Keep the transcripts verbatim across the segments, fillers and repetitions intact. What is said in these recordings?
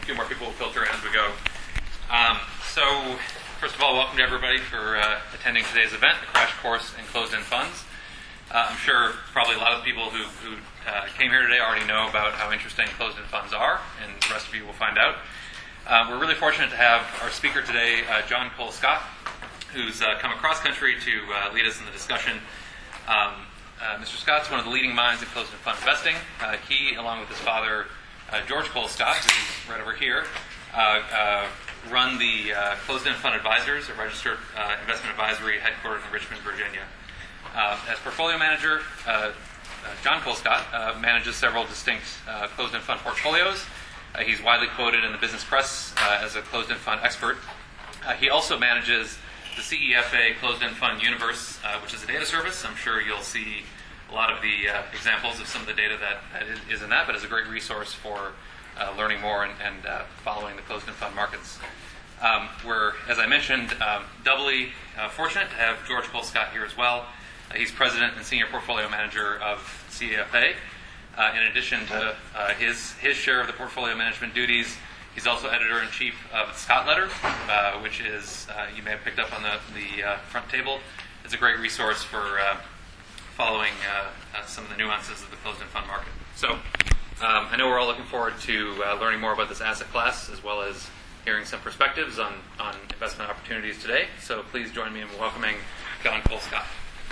few more people will filter in as we go. Um, so, first of all, welcome to everybody for uh, attending today's event, the Crash Course in Closed-End Funds. Uh, I'm sure probably a lot of the people who, who uh, came here today already know about how interesting closed-end funds are, and the rest of you will find out. Uh, we're really fortunate to have our speaker today, uh, John Cole Scott, who's uh, come across country to uh, lead us in the discussion. Um, uh, Mister Scott's one of the leading minds in closed-end fund investing. Uh, he, along with his father, uh, George Cole Scott, who's right over here, uh, uh, run the uh, Closed-End Fund Advisors, a registered uh, investment advisory headquartered in Richmond, Virginia. Uh, as portfolio manager, uh, uh, John Cole Scott uh, manages several distinct uh, closed-end fund portfolios. Uh, he's widely quoted in the business press uh, as a closed-end fund expert. Uh, he also manages the C E F A Closed-End Fund Universe, uh, which is a data service. I'm sure you'll see a lot of the uh, examples of some of the data that, that is in that, but it's a great resource for uh, learning more and, and uh, following the closed-end fund markets. Um, we're, as I mentioned, um, doubly uh, fortunate to have George Cole Scott here as well. Uh, he's president and senior portfolio manager of C E F A. Uh, in addition to uh, his his share of the portfolio management duties, he's also editor-in-chief of Scott Letter, uh, which is, uh, you may have picked up on the, the uh, front table. It's a great resource for uh, following uh, uh, some of the nuances of the closed-end fund market. So um, I know we're all looking forward to uh, learning more about this asset class, as well as hearing some perspectives on, on investment opportunities today. So please join me in welcoming John Cole Scott.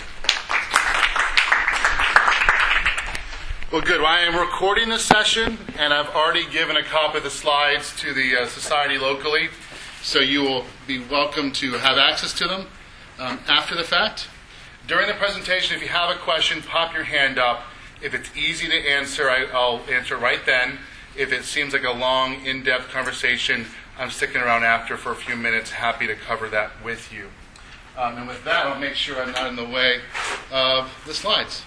Well, good. Well, I am recording this session, and I've already given a copy of the slides to the uh, society locally, so you will be welcome to have access to them um, after the fact. During the presentation, if you have a question, pop your hand up. If it's easy to answer, I, I'll answer right then. If it seems like a long, in-depth conversation, I'm sticking around after for a few minutes, happy to cover that with you. Um, and with that, I'll make sure I'm not in the way of the slides.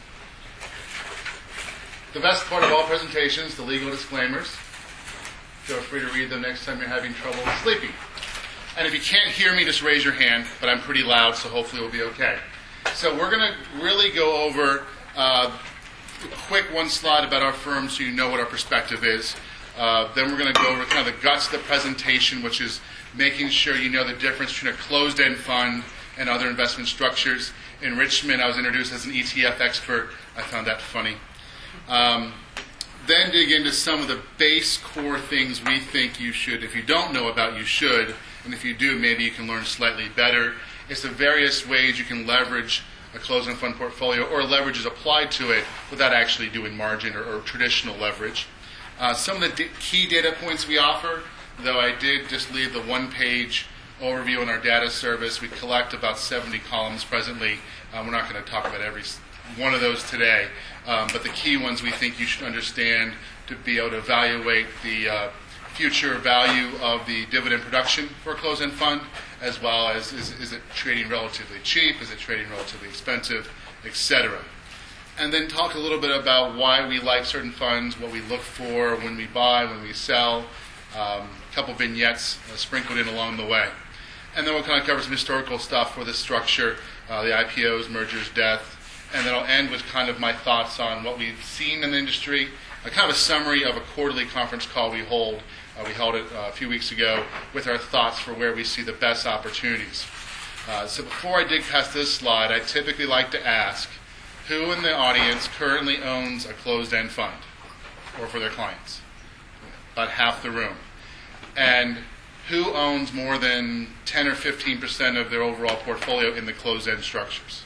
The best part of all presentations, the legal disclaimers. Feel free to read them next time you're having trouble sleeping. And if you can't hear me, just raise your hand, but I'm pretty loud, so hopefully we'll be okay. So we're going to really go over uh, a quick one slide about our firm so you know what our perspective is. Uh, then we're going to go over kind of the guts of the presentation, which is making sure you know the difference between a closed-end fund and other investment structures. In Richmond, I was introduced as an E T F expert. I found that funny. Um, then dig into some of the base core things we think you should, if you don't know about, you should, and if you do, maybe you can learn slightly better. It's the various ways you can leverage a closed-end fund portfolio, or leverage is applied to it without actually doing margin or, or traditional leverage. Uh, some of the d- key data points we offer, though I did just leave the one-page overview on our data service. We collect about seventy columns presently. Uh, we're not going to talk about every one of those today, um, but the key ones we think you should understand to be able to evaluate the uh, future value of the dividend production for a closed-end fund, as well as is, is it trading relatively cheap, is it trading relatively expensive, et cetera. And then talk a little bit about why we like certain funds, what we look for when we buy, when we sell, um, a couple vignettes uh, sprinkled in along the way. And then we'll kind of cover some historical stuff for this structure, uh, the I P Os, mergers, death, and then I'll end with kind of my thoughts on what we've seen in the industry, a kind of a summary of a quarterly conference call we hold. Uh, we held it uh, a few weeks ago with our thoughts for where we see the best opportunities. Uh, so before I dig past this slide, I typically like to ask, who in the audience currently owns a closed-end fund, or for their clients? About half the room. And who owns more than ten or fifteen percent of their overall portfolio in the closed-end structures?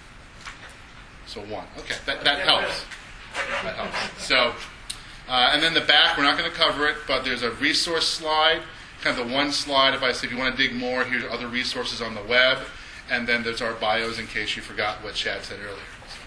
So one. Okay, that, that helps. That helps. So, uh, and then the back, we're not going to cover it, but there's a resource slide, kind of the one slide. If I say, if you want to dig more, here's other resources on the web. And then there's our bios in case you forgot what Chad said earlier.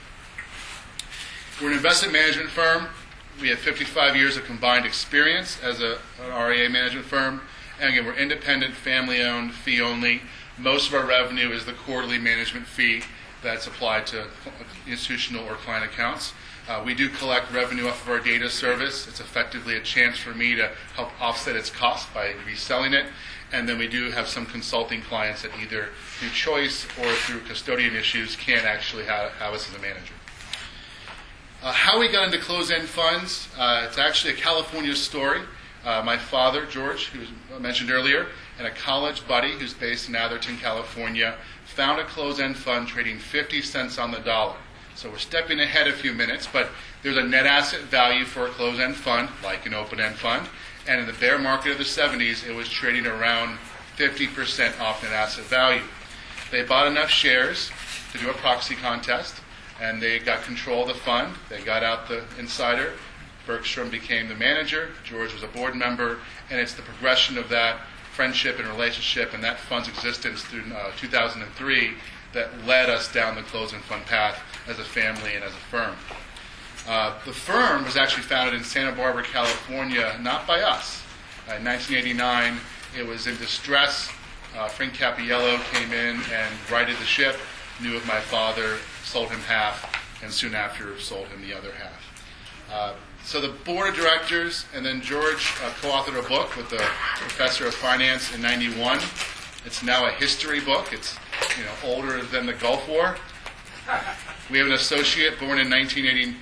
We're an investment management firm. We have fifty-five years of combined experience as a, an R I A management firm. And again, we're independent, family-owned, fee-only. Most of our revenue is the quarterly management fee that's applied to institutional or client accounts. Uh, we do collect revenue off of our data service. It's effectively a chance for me to help offset its cost by reselling it. And then we do have some consulting clients that either through choice or through custodian issues can't actually have, have us as a manager. Uh, how we got into closed-end funds, uh, it's actually a California story. Uh, my father, George, who was mentioned earlier, and a college buddy who's based in Atherton, California, found a closed-end fund trading fifty cents on the dollar. So we're stepping ahead a few minutes, but there's a net asset value for a closed-end fund, like an open-end fund. And in the bear market of the seventies, it was trading around fifty percent off net asset value. They bought enough shares to do a proxy contest, and they got control of the fund. They got out the insider. Bergstrom became the manager. George was a board member. And it's the progression of that friendship and relationship and that fund's existence through uh, two thousand three that led us down the closed-end fund path as a family and as a firm. Uh, the firm was actually founded in Santa Barbara, California, not by us. Uh, in nineteen eighty-nine, it was in distress. Uh, Frank Cappiello came in and righted the ship, knew of my father, sold him half, and soon after sold him the other half. Uh, so the board of directors, and then George uh, co-authored a book with the professor of finance in ninety-one. It's now a history book. It's you know older than the Gulf War. We have an associate born in nineteen eighty-nine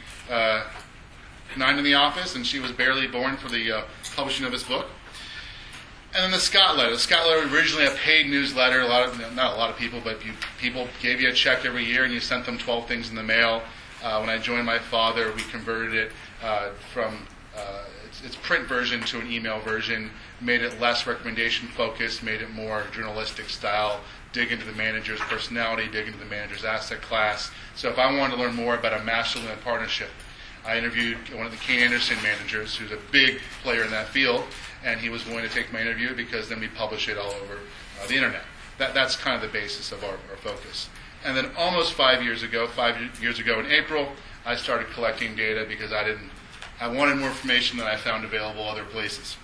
in the office, and she was barely born for the uh, publishing of this book. And then the Scott Letter. The Scott Letter was originally a paid newsletter. A lot of, not a lot of people, but you, people gave you a check every year, and you sent them twelve things in the mail. Uh, when I joined my father, we converted it uh, from uh, its, its print version to an email version, made it less recommendation focused, made it more journalistic style, dig into the manager's personality, dig into the manager's asset class. So if I wanted to learn more about a master limited partnership, I interviewed one of the Kane Anderson managers, who's a big player in that field, and he was willing to take my interview because then we publish it all over uh, the internet. That, that's kind of the basis of our, our focus. And then almost five years ago, five years ago in April, I started collecting data because I didn't, I wanted more information than I found available other places.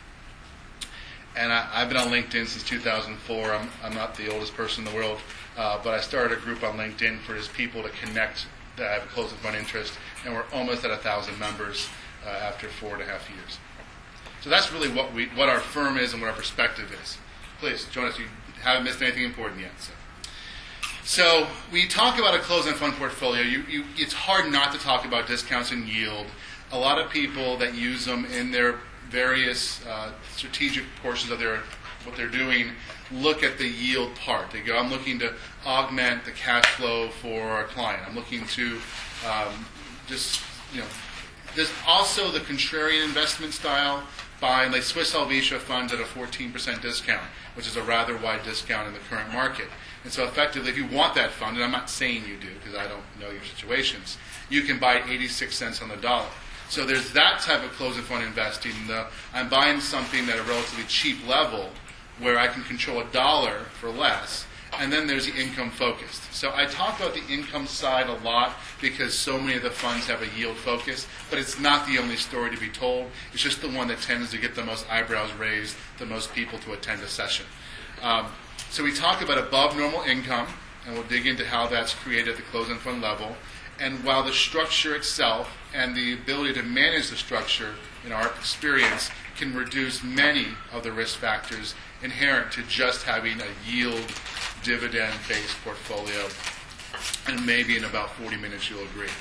And I, I've been on LinkedIn since two thousand four. I'm, I'm not the oldest person in the world, uh, but I started a group on LinkedIn for just people to connect that have a closed-end fund interest, and we're almost at a thousand members uh, after four and a half years. So that's really what we, what our firm is and what our perspective is. Please join us. You haven't missed anything important yet. So, so we talk about a closed-end fund portfolio. You, you, it's hard not to talk about discounts and yield. A lot of people that use them in their various uh, strategic portions of their what they're doing look at the yield part. They go, I'm looking to augment the cash flow for a client. I'm looking to um, just, you know, there's also the contrarian investment style, buying like Swiss Helvetia funds at a fourteen percent discount, which is a rather wide discount in the current market. And so effectively, if you want that fund, and I'm not saying you do because I don't know your situations, you can buy eighty-six cents on the dollar. So there's that type of closed-end fund investing. The, I'm buying something at a relatively cheap level where I can control a dollar for less. And then there's the income focused. So I talk about the income side a lot because so many of the funds have a yield focus, but it's not the only story to be told. It's just the one that tends to get the most eyebrows raised, the most people to attend a session. Um, so we talk about above normal income, and we'll dig into how that's created at the closed-end fund level. And while the structure itself and the ability to manage the structure, in our experience, can reduce many of the risk factors inherent to just having a yield dividend-based portfolio. And maybe in about forty minutes you'll agree.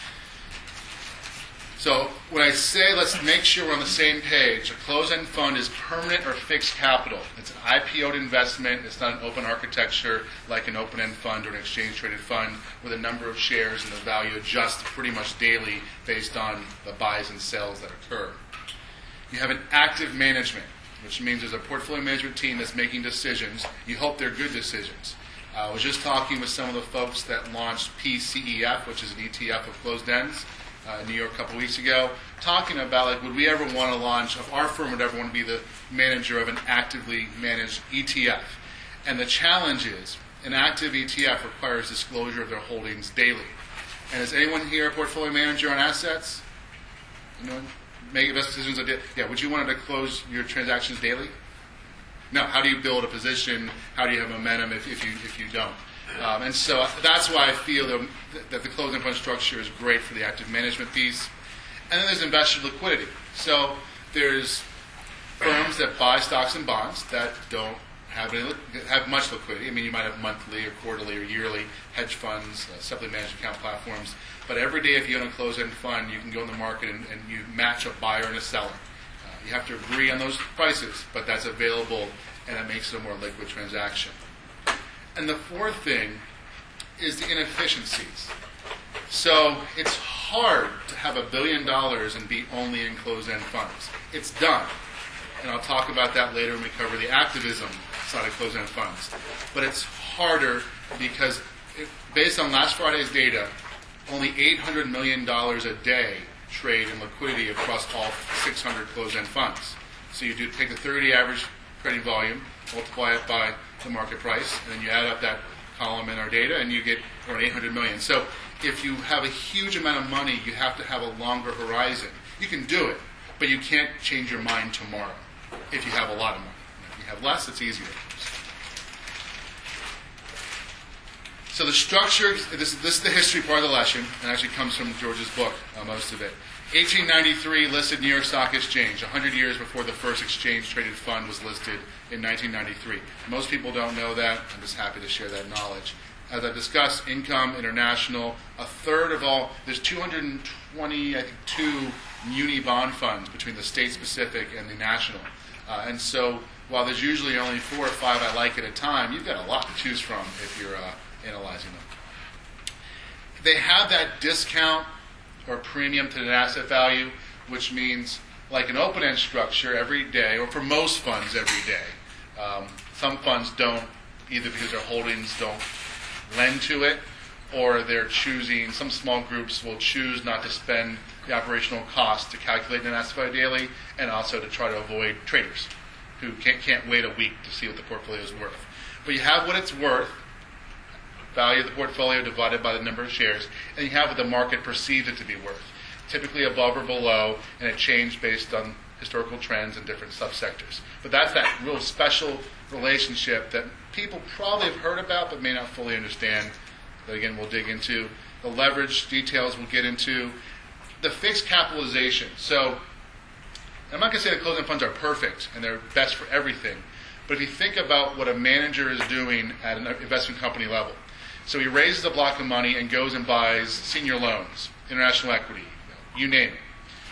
So when I say let's make sure we're on the same page, a closed-end fund is permanent or fixed capital. It's an I P O'd investment. It's not an open architecture like an open-end fund or an exchange-traded fund where the number of shares and the value adjusts pretty much daily based on the buys and sells that occur. You have an active management, which means there's a portfolio management team that's making decisions. You hope they're good decisions. Uh, I was just talking with some of the folks that launched P C E F, which is an E T F of closed ends, uh, in New York a couple weeks ago, talking about, like, would we ever want to launch, if our firm would ever want to be the manager of an actively managed E T F. And the challenge is, an active E T F requires disclosure of their holdings daily. And is anyone here a portfolio manager on assets? Anyone? Make investment decisions on daily? Yeah, would you want to close your transactions daily? No. How do you build a position? How do you have momentum if, if you if you don't? Um, and so that's why I feel that, that the closed-end fund structure is great for the active management piece. And then there's investor liquidity. So there's firms that buy stocks and bonds that don't have any, have much liquidity. I mean, you might have monthly or quarterly or yearly hedge funds, uh, separately managed account platforms. But every day, if you own a closed-end fund, you can go in the market and, and you match a buyer and a seller. Uh, You have to agree on those prices, but that's available, and that makes it a more liquid transaction. And the fourth thing is the inefficiencies. So it's hard to have a billion dollars and be only in closed-end funds. It's done. And I'll talk about that later when we cover the activism side of closed-end funds. But it's harder because, it, based on last Friday's data, only eight hundred million dollars a day trade in liquidity across all six hundred closed-end funds. So you do take the thirty average trading volume, multiply it by the market price, and then you add up that column in our data, and you get around eight hundred million. So if you have a huge amount of money, you have to have a longer horizon. You can do it, but you can't change your mind tomorrow if you have a lot of money. If you have less, it's easier. So the structure, this, this is the history part of the lesson, and actually comes from George's book, uh, most of it. eighteen ninety-three, listed New York Stock Exchange, one hundred years before the first exchange-traded fund was listed in nineteen ninety-three. Most people don't know that. I'm just happy to share that knowledge. As I discussed, Income International, a third of all, there's two hundred twenty, I think, two muni bond funds between the state-specific and the national. Uh, and so while there's usually only four or five I like at a time, you've got a lot to choose from if you're uh, analyzing them. They have that discount or premium to net asset value, which means like an open-end structure every day, or for most funds every day. Um, some funds don't, either because their holdings don't lend to it, or they're choosing, some small groups will choose not to spend the operational cost to calculate net asset value daily, and also to try to avoid traders who can't, can't wait a week to see what the portfolio is worth. But you have what it's worth, value of the portfolio divided by the number of shares, and you have what the market perceives it to be worth, typically above or below, and it changed based on historical trends in different subsectors. But that's that real special relationship that people probably have heard about but may not fully understand, that again we'll dig into. The leverage details we'll get into. The fixed capitalization. So I'm not going to say that closed-end funds are perfect and they're best for everything, but if you think about what a manager is doing at an investment company level, so he raises a block of money and goes and buys senior loans, international equity, you name it.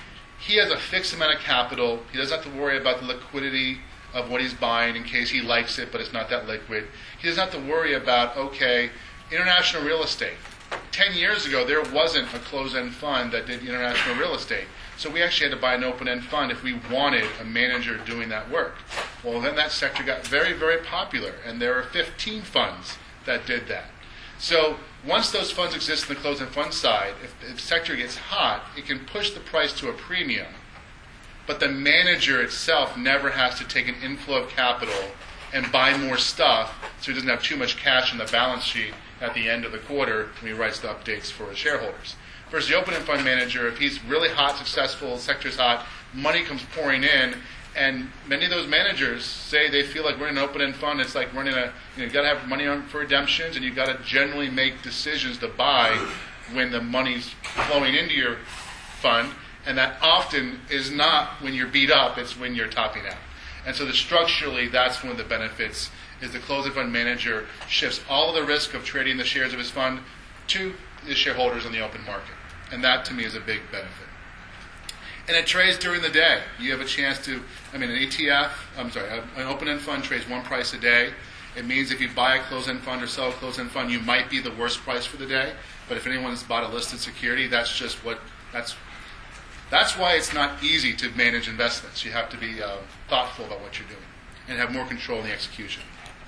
He has a fixed amount of capital. He doesn't have to worry about the liquidity of what he's buying in case he likes it, but it's not that liquid. He doesn't have to worry about, okay, international real estate. Ten years ago, there wasn't a closed-end fund that did international real estate. So we actually had to buy an open-end fund if we wanted a manager doing that work. Well, then that sector got very, very popular, and there are fifteen funds that did that. So once those funds exist in the closed-end fund side, if the sector gets hot, it can push the price to a premium. But the manager itself never has to take an inflow of capital and buy more stuff so he doesn't have too much cash in the balance sheet at the end of the quarter when he writes the updates for his shareholders. Versus the open-end fund manager, if he's really hot, successful, sector's hot, money comes pouring in, and many of those managers say they feel like we're in an open-end fund. It's like running a, you know, you've got to have money on for redemptions, and you've got to generally make decisions to buy when the money's flowing into your fund, and that often is not when you're beat up, it's when you're topping out. And so the, structurally, that's one of the benefits, is the closed-end fund manager shifts all of the risk of trading the shares of his fund to the shareholders on the open market. And that, to me, is a big benefit. And it trades during the day. You have a chance to, I mean, an E T F, I'm sorry, an open-end fund trades one price a day. It means if you buy a closed-end fund or sell a closed-end fund, you might be the worst price for the day. But if anyone's bought a listed security, that's just what, that's that's why it's not easy to manage investments. You have to be uh, thoughtful about what you're doing and have more control in the execution.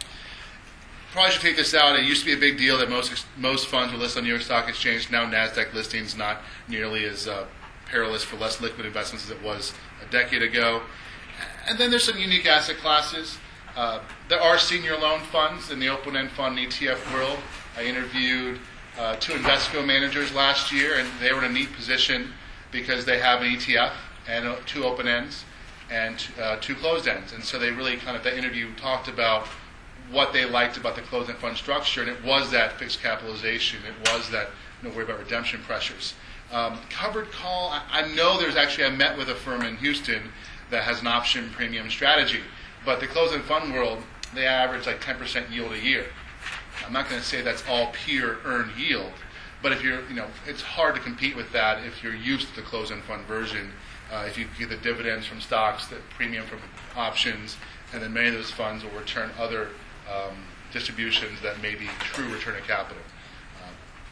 Probably should take this out. It used to be a big deal that most most funds were listed on New York Stock Exchange. Now NASDAQ listing's not nearly as uh, perilous for less liquid investments as it was a decade ago. And then there's some unique asset classes. Uh, there are senior loan funds in the open-end fund and E T F world. I interviewed uh, two Invesco managers last year, and they were in a neat position because they have an E T F and uh, two open ends and uh, two closed ends. And so they really kind of, the interview talked about what they liked about the closed-end fund structure, and it was that fixed capitalization. It was that no worry about redemption pressures. Um, covered call, I, I know there's actually, I met with a firm in Houston that has an option premium strategy, but the closed-end fund world, they average like ten percent yield a year. I'm not going to say that's all pure earned yield, but if you're, you know, it's hard to compete with that if you're used to the closed-end fund version Uh, if you get the dividends from stocks, the premium from options, and then many of those funds will return other um, distributions that may be true return of capital. Um,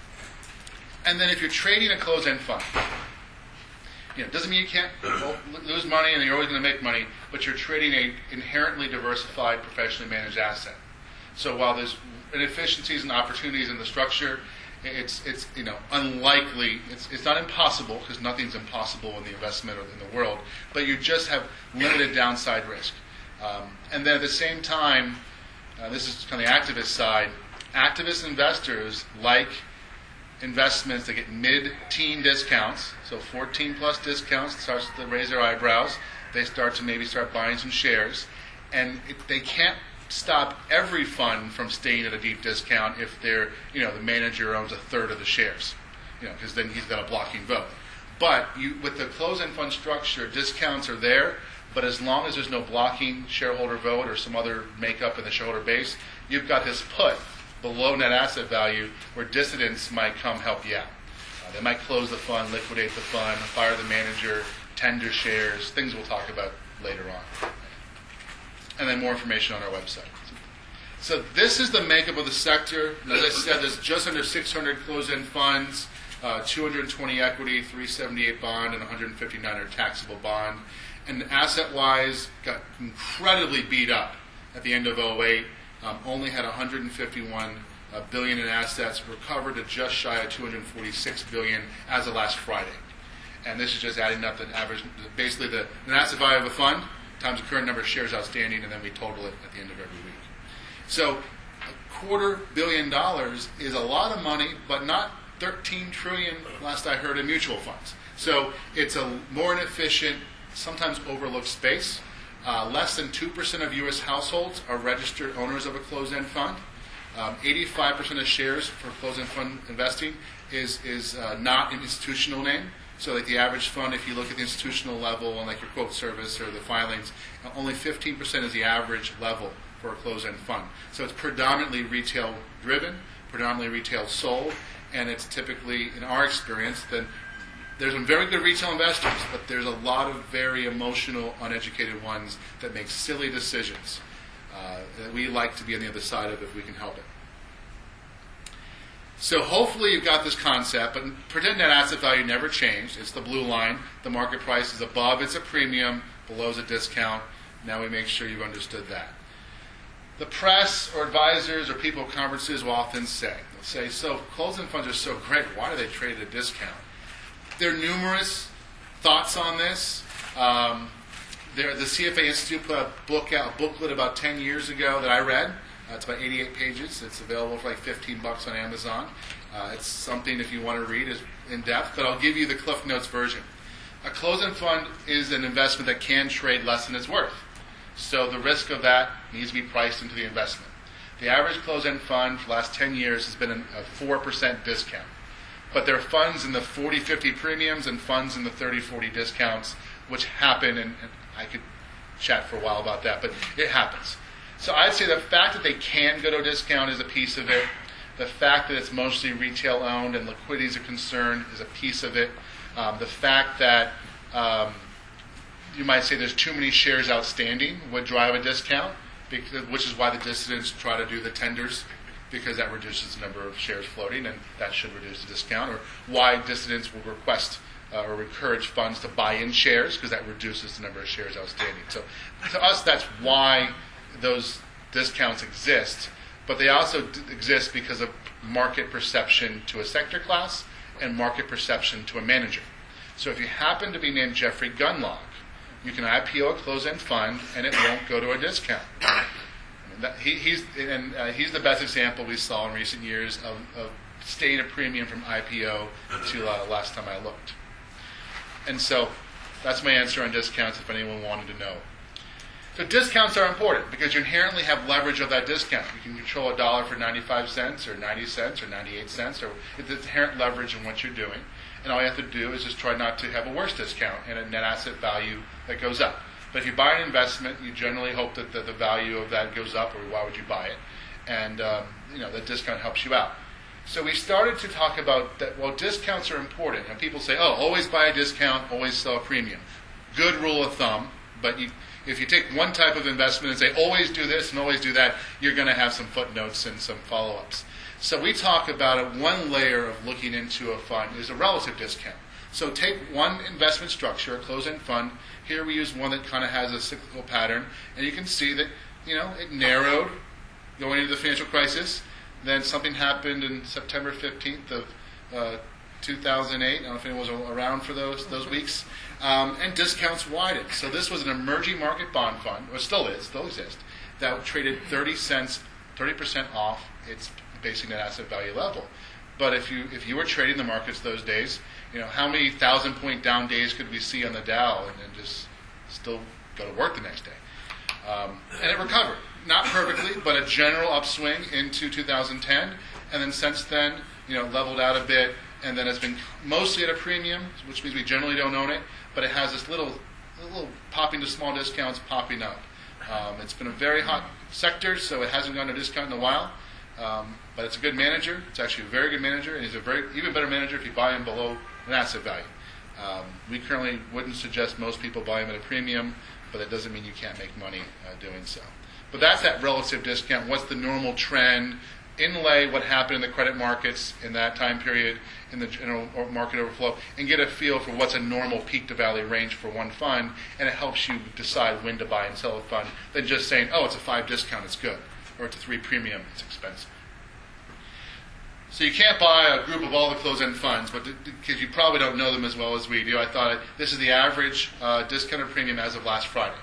and then if you're trading a closed-end fund, you know, it doesn't mean you can't lose money and you're always going to make money, but you're trading a inherently diversified, professionally managed asset. So while there's inefficiencies and opportunities in the structure, it's it's you know unlikely. It's it's not impossible, because nothing's impossible in the investment or in the world, but you just have limited downside risk. Um, and then at the same time, uh, this is kind of the activist side. Activist investors like investments that get mid-teen discounts, so fourteen plus discounts, starts to raise their eyebrows. They start to maybe start buying some shares, and it, they can't stop every fund from staying at a deep discount if they're, you know, the manager owns a third of the shares, you know, because then he's got a blocking vote. But you, with the closed-end fund structure, discounts are there, but as long as there's no blocking shareholder vote or some other makeup in the shareholder base, you've got this put below net asset value where dissidents might come help you out. Uh, they might close the fund, liquidate the fund, fire the manager, tender shares, things we'll talk about later on. And then more information on our website. So this is the makeup of the sector. As I said, there's just under six hundred closed-end funds, uh, two hundred twenty equity, three seventy-eight bond, and one hundred fifty-nine are taxable bond. And asset-wise, got incredibly beat up at the end of oh eight. Um, only had one hundred fifty-one uh, billion in assets, recovered to just shy of two hundred forty-six billion as of last Friday. And this is just adding up the average, basically the, the asset value of a fund times the current number of shares outstanding, and then we total it at the end of every week. So a quarter billion dollars is a lot of money, but not thirteen trillion last I heard in mutual funds. So it's a more inefficient, sometimes overlooked space. Uh, less than two percent of U S households are registered owners of a closed-end fund. Um, eighty-five percent of shares for closed-end fund investing is, is uh, not an institutional name. So like the average fund, if you look at the institutional level and like your quote service or the filings, only fifteen percent is the average level for a closed-end fund. So it's predominantly retail-driven, predominantly retail-sold, and it's typically, in our experience, then there's some very good retail investors, but there's a lot of very emotional, uneducated ones that make silly decisions uh, that we like to be on the other side of if we can help it. So hopefully you've got this concept, but pretend net asset value never changed. It's the blue line. The market price is above, it's a premium, below is a discount. Now we make sure you've understood that. The press or advisors or people at conferences will often say, they'll say, so closed-end funds are so great, why do they trade at a discount? There are numerous thoughts on this. Um, there, the C F A Institute put a book out, a booklet about ten years ago that I read. Uh, it's about eighty-eight pages. It's available for like fifteen bucks on Amazon. Uh, it's something, if you want to read, is in depth, but I'll give you the Cliff Notes version. A closed-end fund is an investment that can trade less than it's worth. So the risk of that needs to be priced into the investment. The average closed-end fund for the last ten years has been a four percent discount. But there are funds in the forty fifty premiums and funds in the thirty forty discounts, which happen, and, and I could chat for a while about that, but it happens. So I'd say the fact that they can go to a discount is a piece of it. The fact that it's mostly retail-owned and liquidity is a concern is a piece of it. Um, the fact that um, you might say there's too many shares outstanding would drive a discount, because, which is why the dissidents try to do the tenders, because that reduces the number of shares floating, and that should reduce the discount, or why dissidents will request uh, or encourage funds to buy in shares, because that reduces the number of shares outstanding. So to us, that's why those discounts exist, but they also d- exist because of market perception to a sector class and market perception to a manager. So if you happen to be named Jeffrey Gundlach, you can I P O a closed-end fund, and it won't go to a discount. That, he, he's and uh, he's the best example we saw in recent years of, of staying a premium from I P O to uh, last time I looked. And so that's my answer on discounts if anyone wanted to know. So discounts are important because you inherently have leverage of that discount. You can control a dollar for ninety-five cents or ninety cents or ninety-eight cents, or it's inherent leverage in what you're doing. And all you have to do is just try not to have a worse discount and a net asset value that goes up. But if you buy an investment, you generally hope that the, the value of that goes up, or why would you buy it? And um, you know, the discount helps you out. So we started to talk about that, well, discounts are important. And people say, oh, always buy a discount, always sell a premium. good rule of thumb, but you, if you take one type of investment and say always do this and always do that, you're going to have some footnotes and some follow-ups. So we talk about it, one layer of looking into a fund is a relative discount. So take one investment structure, a closed-end fund. Here we use one that kind of has a cyclical pattern, and you can see that, you know, it narrowed going into the financial crisis. Then something happened in September fifteenth of uh, two thousand eight. I don't know if anyone was around for those those weeks. Um, and discounts widened. So this was an emerging market bond fund, or still is, still exists, that traded thirty cents, thirty percent off its basic net asset value level. But if you if you were trading the markets those days, you know, how many thousand point down days could we see on the Dow and then just still go to work the next day? Um, and it recovered. Not perfectly, but a general upswing into two thousand ten. And then since then, you know, leveled out a bit. And then it's been mostly at a premium, which means we generally don't own it. But it has this little, little popping to small discounts popping up. Um, it's been a very hot sector, so it hasn't gone to discount in a while. Um, but it's a good manager. It's actually a very good manager, and he's a very even better manager if you buy him below an asset value. Um, we currently wouldn't suggest most people buy him at a premium, but that doesn't mean you can't make money uh, doing so. But that's that relative discount. What's the normal trend? Inlay what happened in the credit markets in that time period, in the general market overflow, and get a feel for what's a normal peak to valley range for one fund, and it helps you decide when to buy and sell a fund than just saying, oh, it's a five discount, it's good, or it's a three premium, it's expensive. So you can't buy a group of all the closed-end funds, but because you probably don't know them as well as we do, I thought this is the average uh, discounted premium as of last Friday.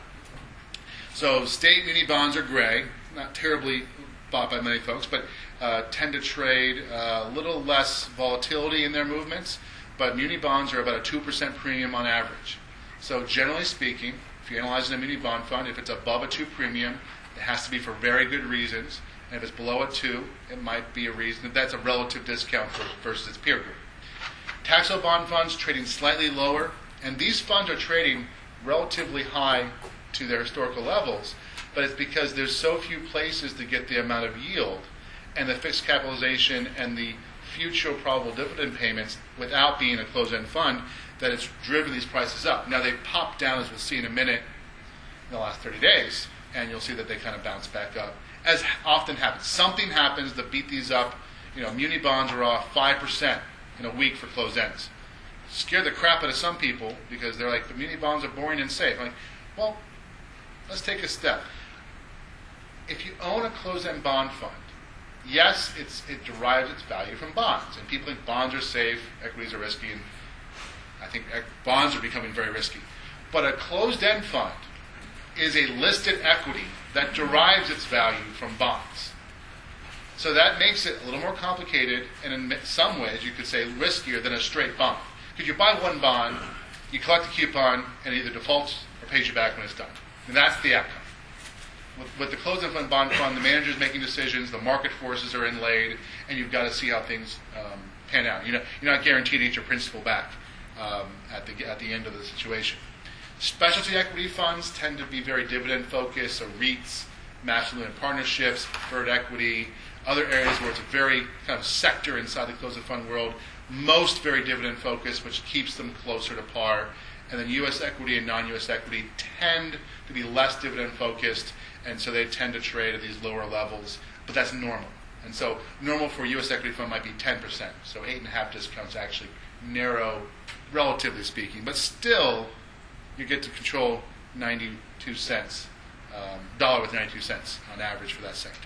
So state muni bonds are gray, not terribly bought by many folks, but uh, tend to trade uh, a little less volatility in their movements, but muni bonds are about a two percent premium on average. So generally speaking, if you're analyzing a muni bond fund, if it's above a two premium, it has to be for very good reasons, and if it's below a two, it might be a reason that that's a relative discount for, versus its peer group. Taxable bond funds trading slightly lower, and these funds are trading relatively high to their historical levels, but it's because there's so few places to get the amount of yield and the fixed capitalization and the future probable dividend payments without being a closed-end fund that it's driven these prices up. Now they've popped down, as we'll see in a minute, in the last thirty days, and you'll see that they kind of bounce back up. As often happens, something happens to beat these up. You know, muni bonds are off five percent in a week for closed ends. Scare the crap out of some people because they're like, the muni bonds are boring and safe. I'm like, well, let's take a step. If you own a closed-end bond fund, yes, it's, it derives its value from bonds. And people think bonds are safe, equities are risky, and I think bonds are becoming very risky. But a closed-end fund is a listed equity that derives its value from bonds. So that makes it a little more complicated, and in some ways you could say riskier than a straight bond. Because you buy one bond, you collect the coupon, and it either defaults or pays you back when it's done. And that's the outcome. With, with the closed-end fund bond fund, the manager's making decisions, the market forces are inlaid, and you've got to see how things um, pan out. You're not, you're not guaranteed to get your principal back um, at the at the end of the situation. Specialty equity funds tend to be very dividend-focused, so REITs, master limited partnerships, preferred equity, other areas where it's a very kind of sector inside the closed-end fund world, most very dividend-focused, which keeps them closer to par. And then U S equity and non-U S equity tend to be less dividend-focused, and so they tend to trade at these lower levels, but that's normal. And so normal for a U S equity fund might be ten percent, so eight and a half discounts actually narrow, relatively speaking. But still, you get to control ninety-two cents, um, dollar with ninety-two cents on average for that sector.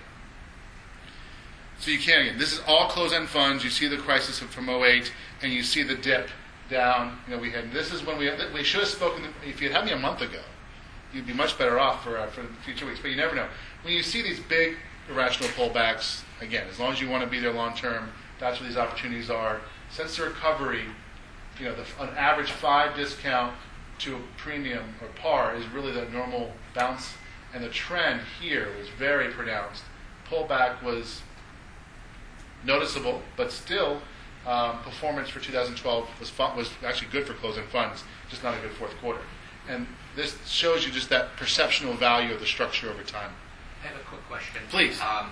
So you can, again, this is all closed-end funds. You see the crisis from oh eight, and you see the dip down. You know, we had, this is when we, we should have spoken, if you had had me a month ago, you'd be much better off for, uh, for the future weeks. But you never know. When you see these big irrational pullbacks, again, as long as you want to be there long term, that's where these opportunities are. Since the recovery, you know, the, an average five discount to a premium or par is really the normal bounce, and the trend here was very pronounced. Pullback was noticeable, but still, um, performance for two thousand twelve was fun, was actually good for closed-end funds, just not a good fourth quarter. And this shows you just that perceptual value of the structure over time. I have a quick question. Please. Um,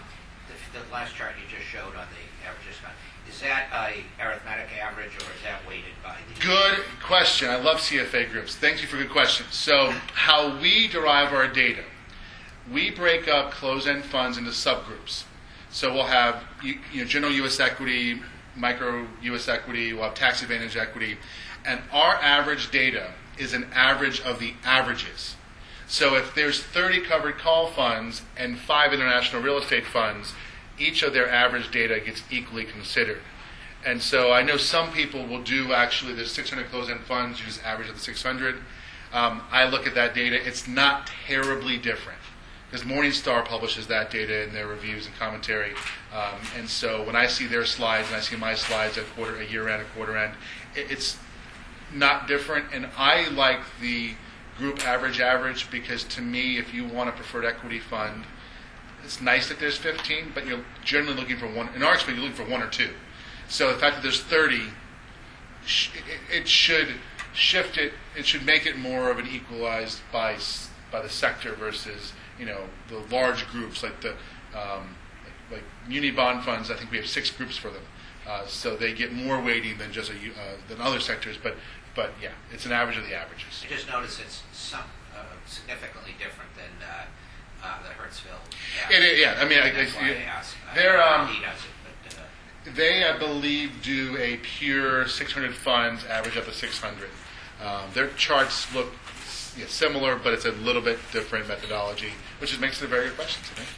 the, the last chart you just showed on the average discount, is that a arithmetic average or is that weighted by the... Good question. I love C F A groups. Thank you for good questions. So how we derive our data, we break up closed-end funds into subgroups. So we'll have you know, general U S equity, micro U S equity, we'll have tax advantage equity, and our average data is an average of the averages. So if there's thirty covered call funds and five international real estate funds, each of their average data gets equally considered. And so I know some people will do actually the six hundred closed-end funds, use average of the six hundred. Um, I look at that data. It's not terribly different because Morningstar publishes that data in their reviews and commentary. Um, and so when I see their slides and I see my slides at quarter, a year end, a quarter end, it, it's not different. And I like the group average average because to me, if you want a preferred equity fund, it's nice that there's fifteen, but you're generally looking for one. In our experience, you're looking for one or two. So the fact that there's thirty, it should shift it. It should make it more of an equalized by by the sector versus you know the large groups like the um, like, like muni bond funds. I think we have six groups for them, uh, so they get more weighting than just a, uh, than other sectors. But but yeah, it's an average of the averages. I just noticed it's some uh, significantly different than. Uh, Uh, the Hertzfeld. Yeah, it, yeah. I mean, I, that's I, why I, I asked. they're, I um, he does it, but uh, they, I believe, do a pure six hundred funds, average up to six hundred. Um, their charts look yeah, similar, but it's a little bit different methodology, which is, makes it a very good question to me.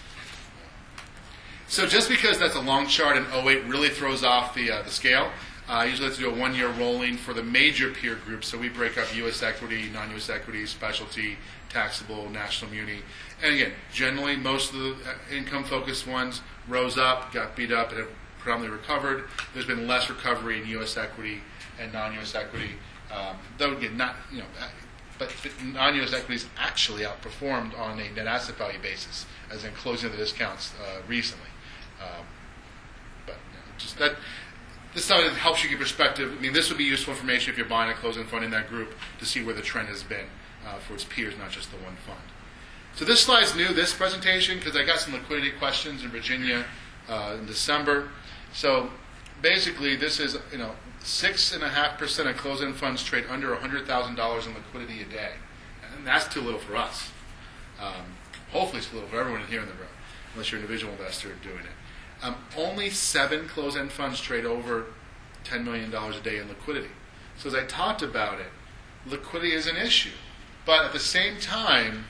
So just because that's a long chart and oh eight really throws off the uh, the scale, I uh, usually like to do a one-year rolling for the major peer groups. So we break up U S equity, non-U S equity, specialty, taxable, national muni. And again, generally most of the income-focused ones rose up, got beat up, and have predominantly recovered. There's been less recovery in U S equity and non-U S equity. Um, though again, not you know, but, but non-U S equities actually outperformed on a net asset value basis, as in closing of the discounts uh, recently. Um, but you know, just that. This is something that helps you get perspective. I mean, this would be useful information if you're buying a closed-end fund in that group to see where the trend has been uh, for its peers, not just the one fund. So this slide's new, this presentation, because I got some liquidity questions in Virginia uh, in December. So basically, this is you know six and a half percent of closed-end funds trade under a hundred thousand dollars in liquidity a day, and that's too little for us. Um, hopefully, it's too little for everyone here in the room, unless you're an individual investor doing it. Um, only seven closed-end funds trade over ten million dollars a day in liquidity. So as I talked about it, liquidity is an issue. But at the same time,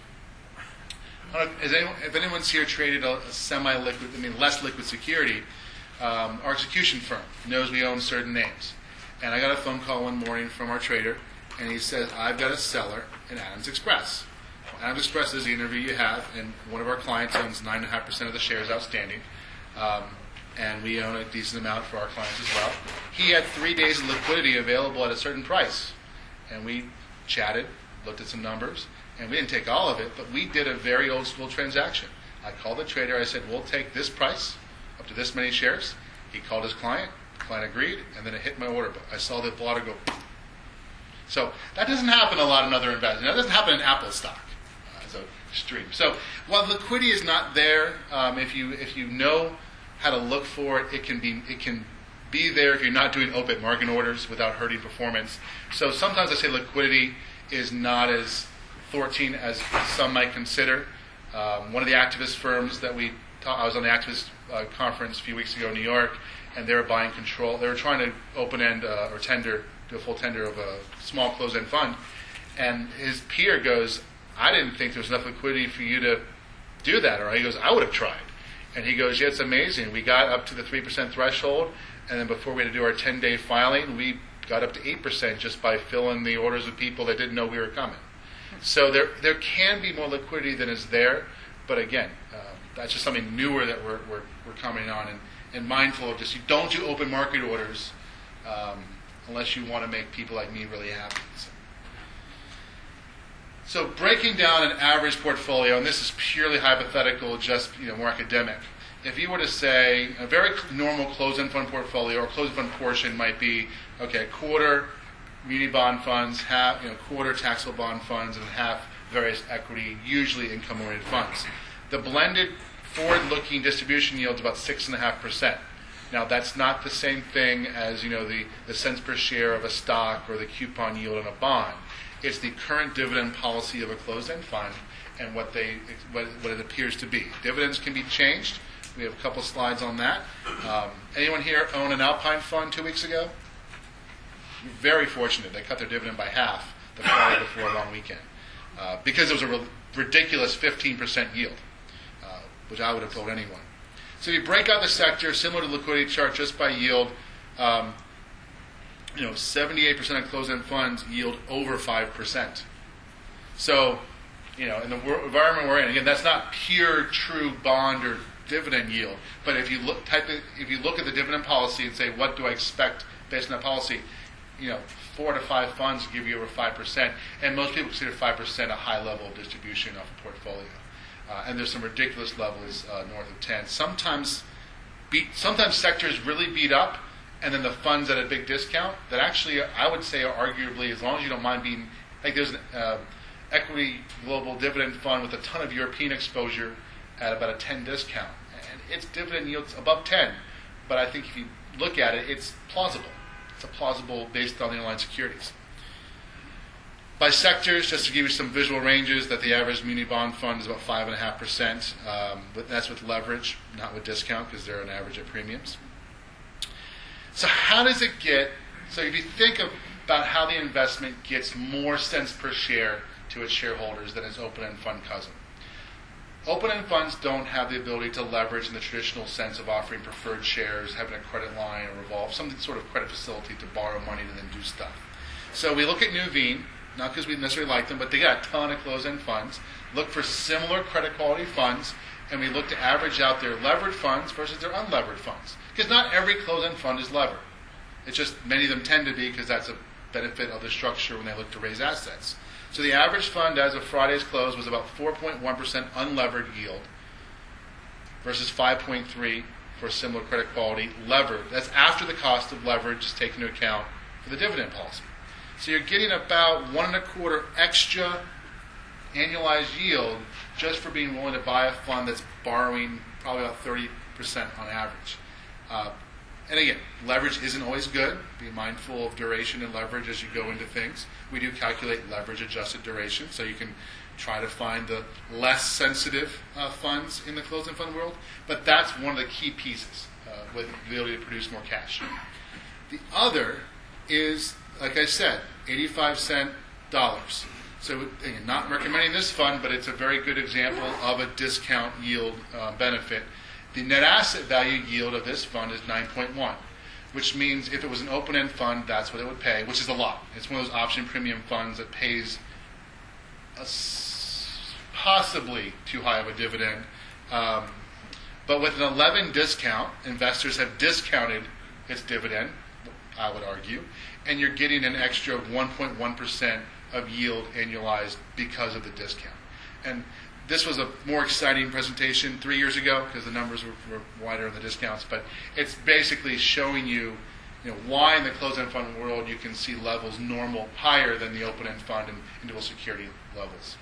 has anyone, if anyone's here traded a, a semi-liquid, I mean less liquid security, um, our execution firm knows we own certain names. And I got a phone call one morning from our trader, and he says, I've got a seller in Adams Express. Well, Adams Express is the interview you have, and one of our clients owns nine point five percent of the shares outstanding. Um, and we own a decent amount for our clients as well. He had three days of liquidity available at a certain price. And we chatted, looked at some numbers, and we didn't take all of it, but we did a very old school transaction. I called the trader, I said, we'll take this price, up to this many shares. He called his client, the client agreed, and then it hit my order book. I saw the blotter go. So that doesn't happen a lot in other investments. That doesn't happen in Apple stock uh, as a stream. So while liquidity is not there, um, if you if you know how to look for it, it can be it can be there if you're not doing open margin orders without hurting performance. So sometimes I say liquidity is not as thwarting as some might consider. Um, one of the activist firms that we ta- I was on the activist uh, conference a few weeks ago in New York, and they were buying control. They were trying to open end uh, or tender, do a full tender of a small closed-end fund, and his peer goes, I didn't think there was enough liquidity for you to do that. Or he goes, I would have tried. And he goes, yeah, it's amazing. We got up to the three percent threshold, and then before we had to do our ten-day filing, we got up to eight percent just by filling the orders with people that didn't know we were coming. So there there can be more liquidity than is there, but again, uh, that's just something newer that we're we're, we're coming on, and, and mindful of just, you don't do open market orders um, unless you want to make people like me really happy. So. So breaking down an average portfolio, and this is purely hypothetical, just you know more academic. If you were to say a very normal closed-end fund portfolio or closed-end fund portion might be, okay, quarter muni bond funds, half you know quarter taxable bond funds, and half various equity, usually income-oriented funds. The blended forward-looking distribution yield is about six point five percent. Now, that's not the same thing as, you know, the, the cents per share of a stock or the coupon yield on a bond. It's the current dividend policy of a closed-end fund and what they what, what it appears to be. Dividends can be changed. We have a couple slides on that. Um, anyone here own an Alpine fund two weeks ago? You're very fortunate. They cut their dividend by half the Friday before a long weekend uh, because it was a re- ridiculous fifteen percent yield, uh, which I would have told anyone. So if you break out the sector, similar to the liquidity chart, just by yield, um, you know, seventy-eight percent of closed-end funds yield over five percent. So, you know, in the wor- environment we're in, again, that's not pure, true bond or dividend yield. But if you look, type it, if you look at the dividend policy and say, what do I expect based on that policy, you know, four to five funds give you over five percent, and most people consider five percent a high level of distribution off a portfolio. Uh, and there's some ridiculous levels uh, north of ten. Sometimes, beat, sometimes sectors really beat up, and then the funds at a big discount. That actually, I would say, are arguably, as long as you don't mind being, like there's an uh, equity global dividend fund with a ton of European exposure at about a ten discount, and its dividend yields above ten. But I think if you look at it, it's plausible. It's a plausible based on the underlying securities. By sectors, just to give you some visual ranges, that the average muni bond fund is about five point five percent. Um, but that's with leverage, not with discount, because they're an average at premiums. So how does it get, so if you think of, about how the investment gets more cents per share to its shareholders than its open-end fund cousin. Open-end funds don't have the ability to leverage in the traditional sense of offering preferred shares, having a credit line or revolve, some sort of credit facility to borrow money to then do stuff. So we look at Nuveen, not because we necessarily like them, but they got a ton of closed-end funds. Look for similar credit quality funds, and we look to average out their levered funds versus their unlevered funds. Because not every closed-end fund is levered. It's just many of them tend to be because that's a benefit of the structure when they look to raise assets. So the average fund as of Friday's close was about four point one percent unlevered yield versus five point three percent for a similar credit quality levered. That's after the cost of leverage is taken into account for the dividend policy. So you're getting about one and a quarter extra annualized yield just for being willing to buy a fund that's borrowing probably about thirty percent on average. Uh, and again, leverage isn't always good. Be mindful of duration and leverage as you go into things. We do calculate leverage-adjusted duration, so you can try to find the less sensitive uh, funds in the closed-end fund world. But that's one of the key pieces uh, with the ability to produce more cash. The other is, like I said, eighty-five cent dollars. So again, not recommending this fund, but it's a very good example of a discount yield uh, benefit. The net asset value yield of this fund is nine point one, which means if it was an open-end fund, that's what it would pay, which is a lot. It's one of those option premium funds that pays a s- possibly too high of a dividend. Um, but with an eleven discount, investors have discounted its dividend, I would argue, and you're getting an extra one point one percent of yield annualized because of the discount. And this was a more exciting presentation three years ago because the numbers were, were wider in the discounts, but it's basically showing you, you know, why in the closed-end fund world you can see levels normal higher than the open-end fund and individual security levels.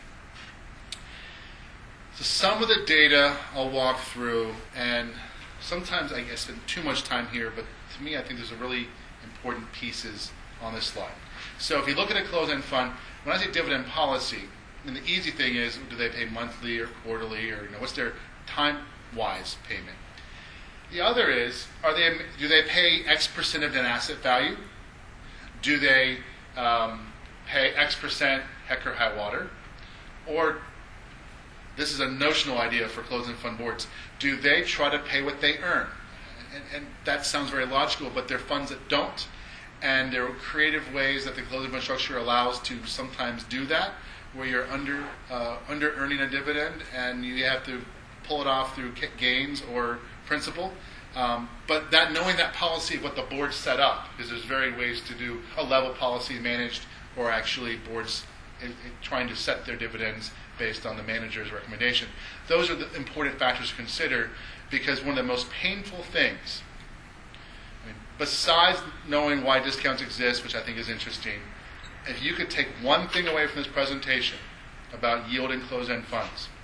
So some of the data I'll walk through, and sometimes I guess spend too much time here, but to me I think there's a really important pieces on this slide. So if you look at a closed-end fund, when I say dividend policy, and the easy thing is, do they pay monthly or quarterly, or you know, what's their time-wise payment? The other is, are they do they pay X percent of net asset value? Do they um, pay X percent heck or high water? Or, this is a notional idea for closed-end fund boards, do they try to pay what they earn? And, and that sounds very logical, but there are funds that don't. And there are creative ways that the closed-end fund structure allows to sometimes do that, where you're under uh, under earning a dividend and you have to pull it off through gains or principal. Um, but that knowing that policy of what the board set up, because there's very ways to do a level policy managed, or actually boards in, in trying to set their dividends based on the manager's recommendation. Those are the important factors to consider, because one of the most painful things, I mean, besides knowing why discounts exist, which I think is interesting, if you could take one thing away from this presentation about yield and closed-end funds,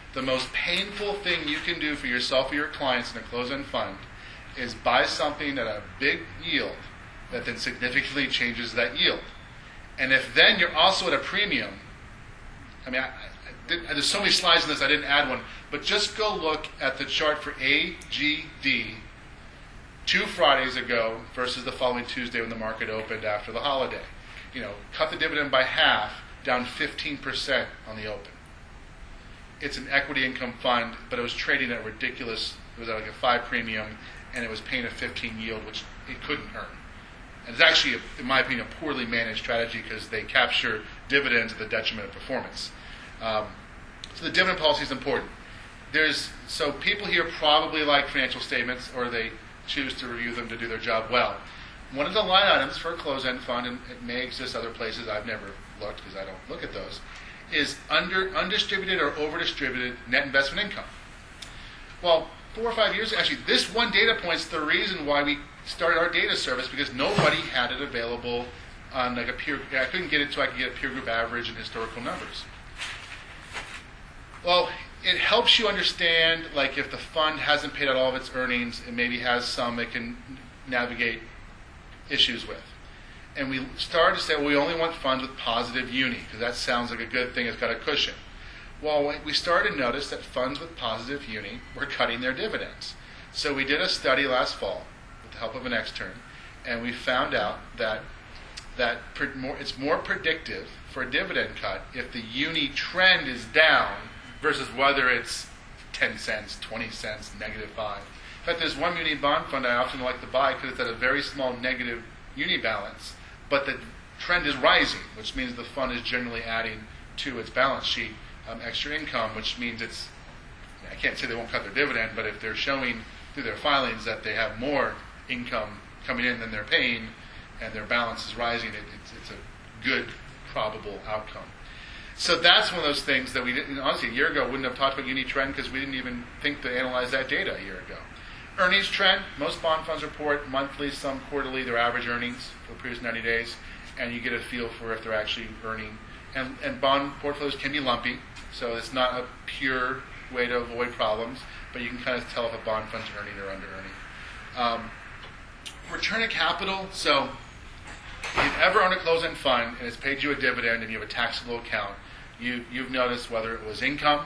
The most painful thing you can do for yourself or your clients in a closed-end fund is buy something at a big yield that then significantly changes that yield. And if then you're also at a premium, I mean, I, I did, there's so many slides in this, I didn't add one, but just go look at the chart for A G D two Fridays ago versus the following Tuesday when the market opened after the holiday. You know, cut the dividend by half, down fifteen percent on the open. It's an equity income fund, but it was trading at ridiculous, it was at like a five premium, and it was paying a fifteen yield, which it couldn't earn. And it's actually, in my opinion, a poorly managed strategy because they capture dividends at the detriment of performance. Um, so the dividend policy is important. There's so people here probably like financial statements, or they choose to review them to do their job well. One of the line items for a closed-end fund, and it may exist other places, I've never looked because I don't look at those, is under undistributed or over-distributed net investment income. Well, four or five years, actually, this one data point's the reason why we started our data service, because nobody had it available on like a peer. I couldn't get it so I could get a peer group average and historical numbers. Well, it helps you understand, like, if the fund hasn't paid out all of its earnings and maybe has some it can navigate issues with. And we started to say, well, we only want funds with positive uni, because that sounds like a good thing. It's got a cushion. Well, we started to notice that funds with positive uni were cutting their dividends. So we did a study last fall with the help of an extern, and we found out that that more, it's more predictive for a dividend cut if the uni trend is down versus whether it's ten cents, twenty cents, negative five. In fact, there's one muni bond fund I often like to buy because it's at a very small negative uni balance, but the trend is rising, which means the fund is generally adding to its balance sheet um, extra income, which means it's, I can't say they won't cut their dividend, but if they're showing through their filings that they have more income coming in than they're paying and their balance is rising, it, it's, it's a good probable outcome. So that's one of those things that we didn't, honestly, a year ago wouldn't have talked about uni trend because we didn't even think to analyze that data a year ago. Earnings trend, most bond funds report monthly, some quarterly, their average earnings for the previous ninety days, and you get a feel for if they're actually earning. And, and bond portfolios can be lumpy, so it's not a pure way to avoid problems, but you can kind of tell if a bond fund's earning or under earning. Um, return of capital, so if you've ever owned a closed-end fund and it's paid you a dividend and you have a taxable account, you, you've noticed whether it was income,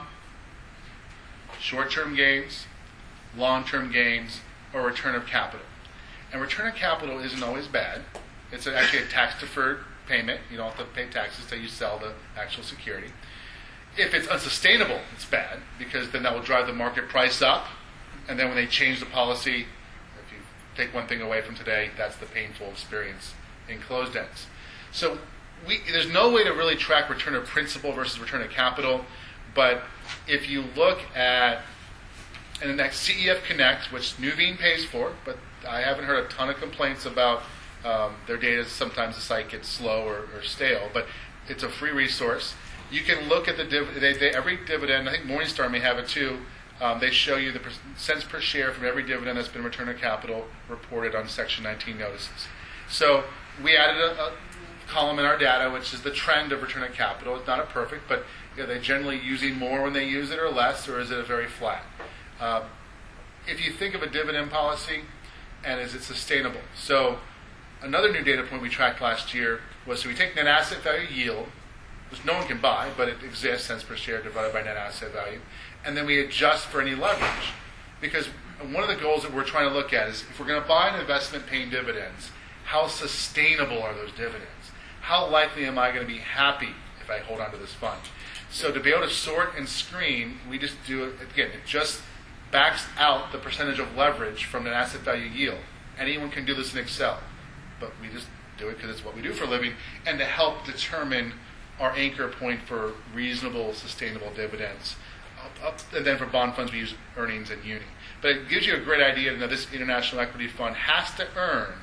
short-term gains, long-term gains, or return of capital. And return of capital isn't always bad. It's actually a tax-deferred payment. You don't have to pay taxes until you sell the actual security. If it's unsustainable, it's bad, because then that will drive the market price up, and then when they change the policy, if you take one thing away from today, that's the painful experience in closed ends. So we, there's no way to really track return of principal versus return of capital, but if you look at and the next C E F Connect, which Nuveen pays for, but I haven't heard a ton of complaints about um, their data. Sometimes the site gets slow or, or stale, but it's a free resource. You can look at the div- they, they, every dividend. I think Morningstar may have it too. Um, they show you the per- cents per share from every dividend that's been returned to capital reported on Section nineteen notices. So we added a, a column in our data, which is the trend of return of capital. It's not a perfect, but are they generally using more when they use it or less, or is it a very flat? Uh, if you think of a dividend policy, and is it sustainable? So another new data point we tracked last year was, so we take net asset value yield, which no one can buy, but it exists, cents per share divided by net asset value, and then we adjust for any leverage. Because one of the goals that we're trying to look at is, if we're going to buy an investment paying dividends, how sustainable are those dividends? How likely am I going to be happy if I hold on to this fund? So to be able to sort and screen, we just do it, again, it just backs out the percentage of leverage from an asset value yield. Anyone can do this in Excel, but we just do it because it's what we do for a living, and to help determine our anchor point for reasonable, sustainable dividends. Up, up, and then for bond funds, we use earnings and uni. But it gives you a great idea that this international equity fund has to earn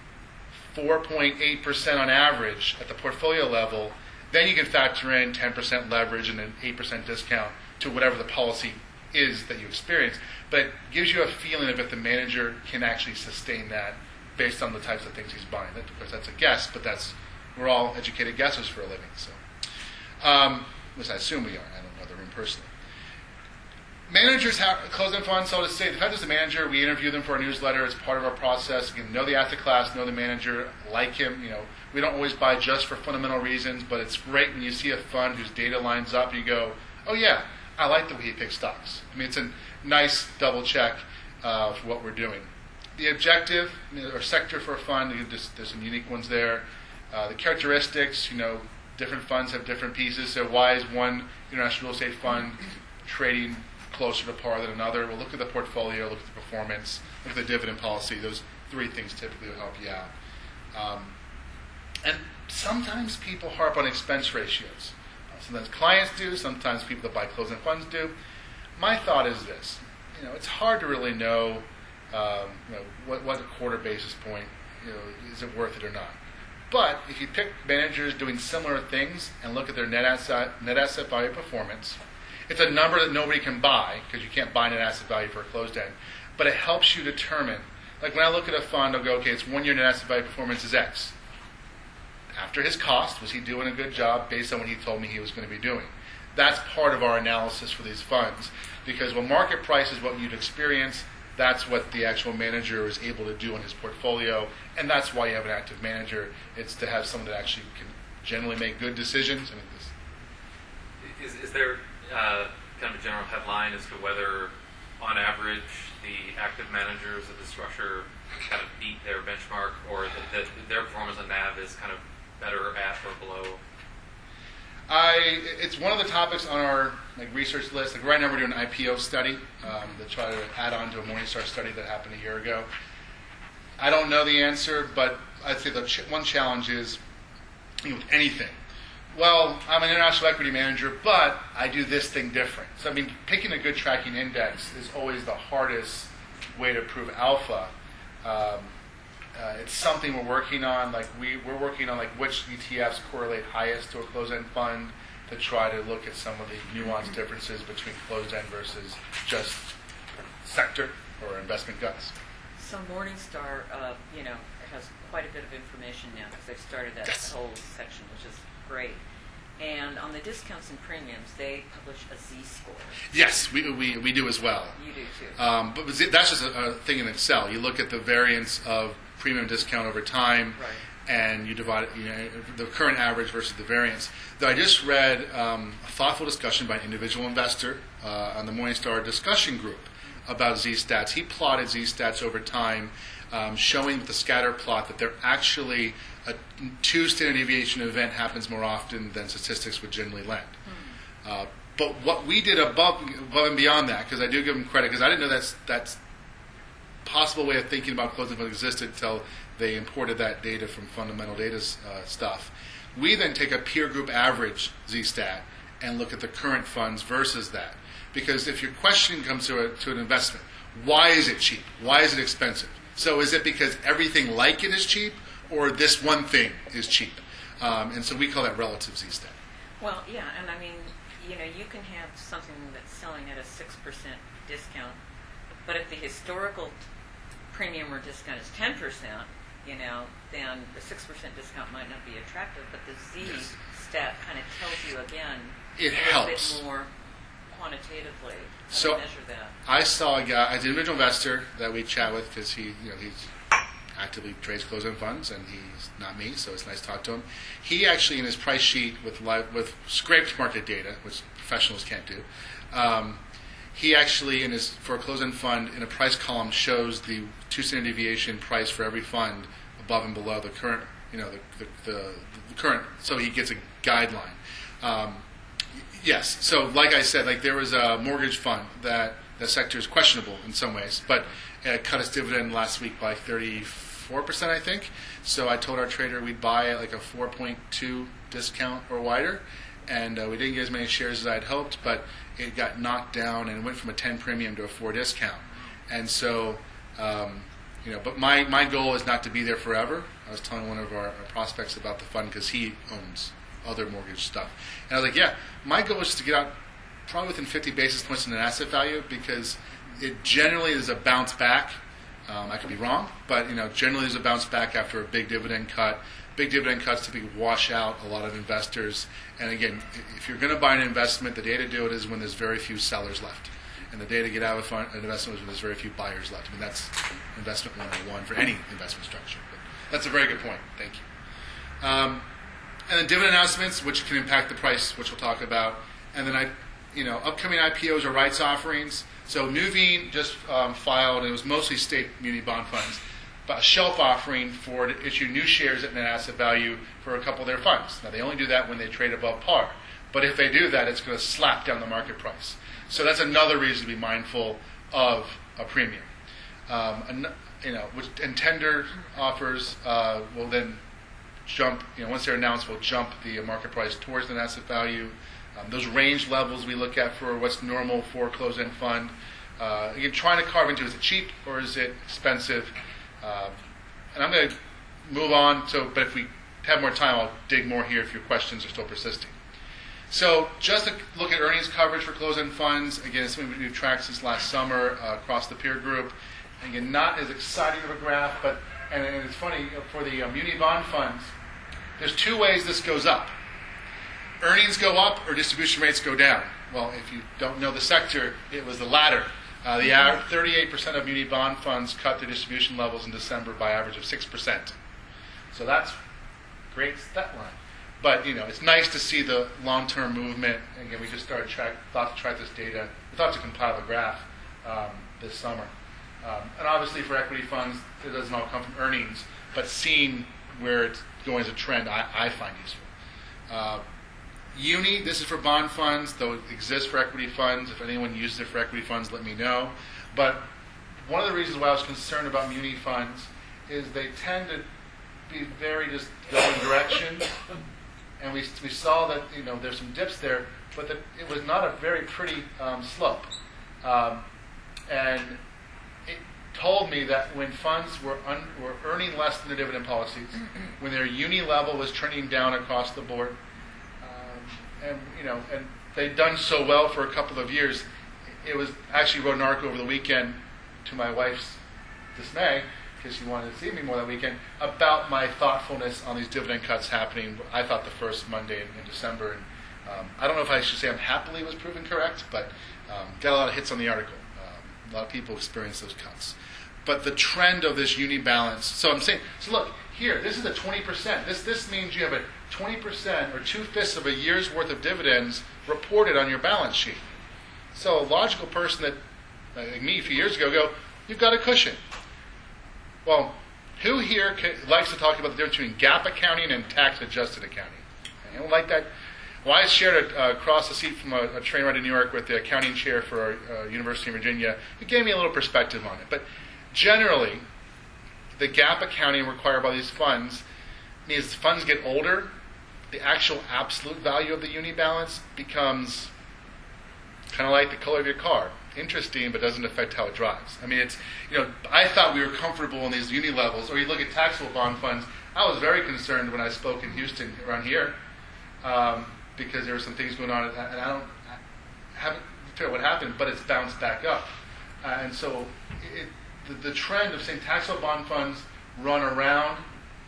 four point eight percent on average at the portfolio level. Then you can factor in ten percent leverage and an eight percent discount to whatever the policy is that you experience. But it gives you a feeling of if the manager can actually sustain that based on the types of things he's buying. That, of course, that's a guess, but that's we're all educated guessers for a living. So, um, which I assume we are. I don't know the room personally. Managers have closed-end funds, so to say, the fact is the manager, we interview them for our newsletter. It's part of our process. You can know the asset class, know the manager, like him. You know, we don't always buy just for fundamental reasons, but it's great when you see a fund whose data lines up and you go, oh yeah, I like the way he picks stocks. I mean, it's a nice double check uh, for what we're doing. The objective or sector for a fund, there's, there's some unique ones there. Uh, the characteristics, you know, different funds have different pieces. So why is one international real estate fund trading closer to par than another? We'll look at the portfolio, look at the performance, look at the dividend policy. Those three things typically will help you out. Um, and sometimes people harp on expense ratios. Uh, sometimes clients do, sometimes people that buy closed-end funds do. My thought is this. You know, it's hard to really know, um, you know what, what a quarter basis point, you know, is it worth it or not. But if you pick managers doing similar things and look at their net asset, net asset value performance, it's a number that nobody can buy because you can't buy net asset value for a closed end. But it helps you determine. Like when I look at a fund, I'll go, okay, it's one year net asset value performance is X. After his cost, was he doing a good job based on what he told me he was going to be doing? That's part of our analysis for these funds. Because when market price is what you'd experience, that's what the actual manager is able to do in his portfolio. And that's why you have an active manager. It's to have someone that actually can generally make good decisions. I mean, this, is, is there uh, kind of a general headline as to whether, on average, the active managers of the structure kind of beat their benchmark, or that, that their performance on N A V is kind of better at or below? I, it's one of the topics on our like research list. Like right now we're doing an I P O study um, to try to add on to a Morningstar study that happened a year ago. I don't know the answer, but I'd say the ch- one challenge is, you know, with anything. Well, I'm an international equity manager, but I do this thing different. So I mean, picking a good tracking index is always the hardest way to prove alpha. Um, Uh, it's something we're working on. Like we, we're working on like which E T Fs correlate highest to a closed-end fund to try to look at some of the nuanced differences between closed-end versus just sector or investment guts. So Morningstar, uh, you know, has quite a bit of information now because they've started that Yes. whole section, which is great. And on the discounts and premiums, they publish a Z-score. Yes, we, we, we do as well. You do too. Um, but that's just a, a thing in Excel. You look at the variance of premium discount over time, Right. and you divide it, you know, the current average versus the variance. Though I just read um, a thoughtful discussion by an individual investor uh, on the Morningstar discussion group about Z-stats. He plotted Z-stats over time, um, showing with the scatter plot that they're actually a two standard deviation event happens more often than statistics would generally lend. Mm. Uh, but what we did above, above and beyond that, because I do give them credit, because I didn't know that's that's possible way of thinking about closing funds existed until they imported that data from fundamental data uh, stuff. We then take a peer group average Z-stat and look at the current funds versus that. Because if your question comes to, a, to an investment, why is it cheap? Why is it expensive? So is it because everything like it is cheap, or this one thing is cheap? Um, and so we call that relative Z-stat. Well, yeah, and I mean, you know, you can have something that's selling at a six percent discount, but if the historical premium or discount is ten percent, you know, then the six percent discount might not be attractive, but the Z Yes. stat kind of tells you again It a helps. little bit more quantitatively how So- to measure that. I saw a guy, an individual investor that we chat with because he, you know, he's actively trades closed-end funds, and he's not me, so it's nice to talk to him. He actually, in his price sheet with live, with scraped market data, which professionals can't do, um, he actually, in his for a closed-end fund, in a price column, shows the two standard deviation price for every fund above and below the current, you know, the the, the, the current. So he gets a guideline. Um, yes. So, like I said, like there was a mortgage fund that the sector is questionable in some ways, but it cut its dividend last week by thirty-four percent, I think. So I told our trader we'd buy at like a four point two discount or wider, and uh, we didn't get as many shares as I'd hoped, but it got knocked down and went from a ten premium to a four discount. And so, um, you know, but my, my goal is not to be there forever. I was telling one of our, our prospects about the fund because he owns other mortgage stuff. And I was like, yeah, my goal is to get out probably within fifty basis points in an asset value, because it generally is a bounce back. Um, I could be wrong, but you know, generally there's a bounce back after a big dividend cut. Big dividend cuts typically wash out a lot of investors. And again, if you're going to buy an investment, the day to do it is when there's very few sellers left. and the day to get out of a fund, an investment was when there's very few buyers left. I mean, that's investment one oh one for any investment structure. But that's a very good point. Thank you. Um, and then dividend announcements, which can impact the price, which we'll talk about. And then I, you know, upcoming I P Os or rights offerings. So Nuveen just um, filed, and it was mostly state muni bond funds, but a shelf offering for to issue new shares at net asset value for a couple of their funds. Now, they only do that when they trade above par. But if they do that, it's going to slap down the market price. So that's another reason to be mindful of a premium. Um, and, you know, which, and tender offers uh, will then jump, you know, once they're announced, will jump the market price towards the net asset value. Um, those range levels we look at for what's normal for a closed-end fund. Uh, again, trying to carve into, is it cheap or is it expensive? Uh, and I'm going to move on, so, but if we have more time, I'll dig more here if your questions are still persisting. So just to look at earnings coverage for closed-end funds, again, it's something we've tracked since last summer uh, across the peer group. Again, not as exciting of a graph, but, and, and it's funny, for the uh, muni bond funds, there's two ways this goes up. Earnings go up or distribution rates go down. Well, if you don't know the sector, it was the latter. Uh, the average, thirty-eight percent of muni bond funds cut their distribution levels in December by average of six percent. So that's great stat line. But, you know, it's nice to see the long-term movement. Again, we just started track, thought to track this data. We thought to compile a graph um, this summer. Um, and obviously for equity funds, it doesn't all come from earnings, but seeing where it's going as a trend, I, I find useful. Uh, Uni, this is for bond funds, though it exists for equity funds. If anyone uses it for equity funds, let me know. But one of the reasons why I was concerned about muni funds is they tend to be very just going direction. And we we saw that, you know, there's some dips there, but that it was not a very pretty um, slope. Um, and it told me that when funds were un, were earning less than their dividend policies, when their uni level was trending down across the board, and you know, and they'd done so well for a couple of years. It was actually wrote an article over the weekend to my wife's dismay, because she wanted to see me more that weekend, about my thoughtfulness on these dividend cuts happening. I thought the first Monday in, in December, and um, I don't know if I should say I'm happily was proven correct, but um, got a lot of hits on the article. Um, a lot of people experienced those cuts. But the trend of this uni balance. So I'm saying, so look here. This is a twenty percent. This this means you have a twenty percent or two-fifths of a year's worth of dividends reported on your balance sheet. So a logical person that, like me a few years ago, go, you've got a cushion. Well, who here can, likes to talk about the difference between GAAP accounting and tax-adjusted accounting? You don't like that? Well, I shared a, uh, across the seat from a, a train ride in New York with the accounting chair for a uh, university in Virginia. It gave me a little perspective on it. But generally, the GAAP accounting required by these funds means as funds get older, the actual absolute value of the uni balance becomes kind of like the color of your car. Interesting, but doesn't affect how it drives. I mean, it's, you know, I thought we were comfortable in these uni levels. Or you look at taxable bond funds, I was very concerned when I spoke in Houston around here, um, because there were some things going on, and I don't I haven't figured out what happened, but it's bounced back up. Uh, and so it, the, the trend of saying taxable bond funds run around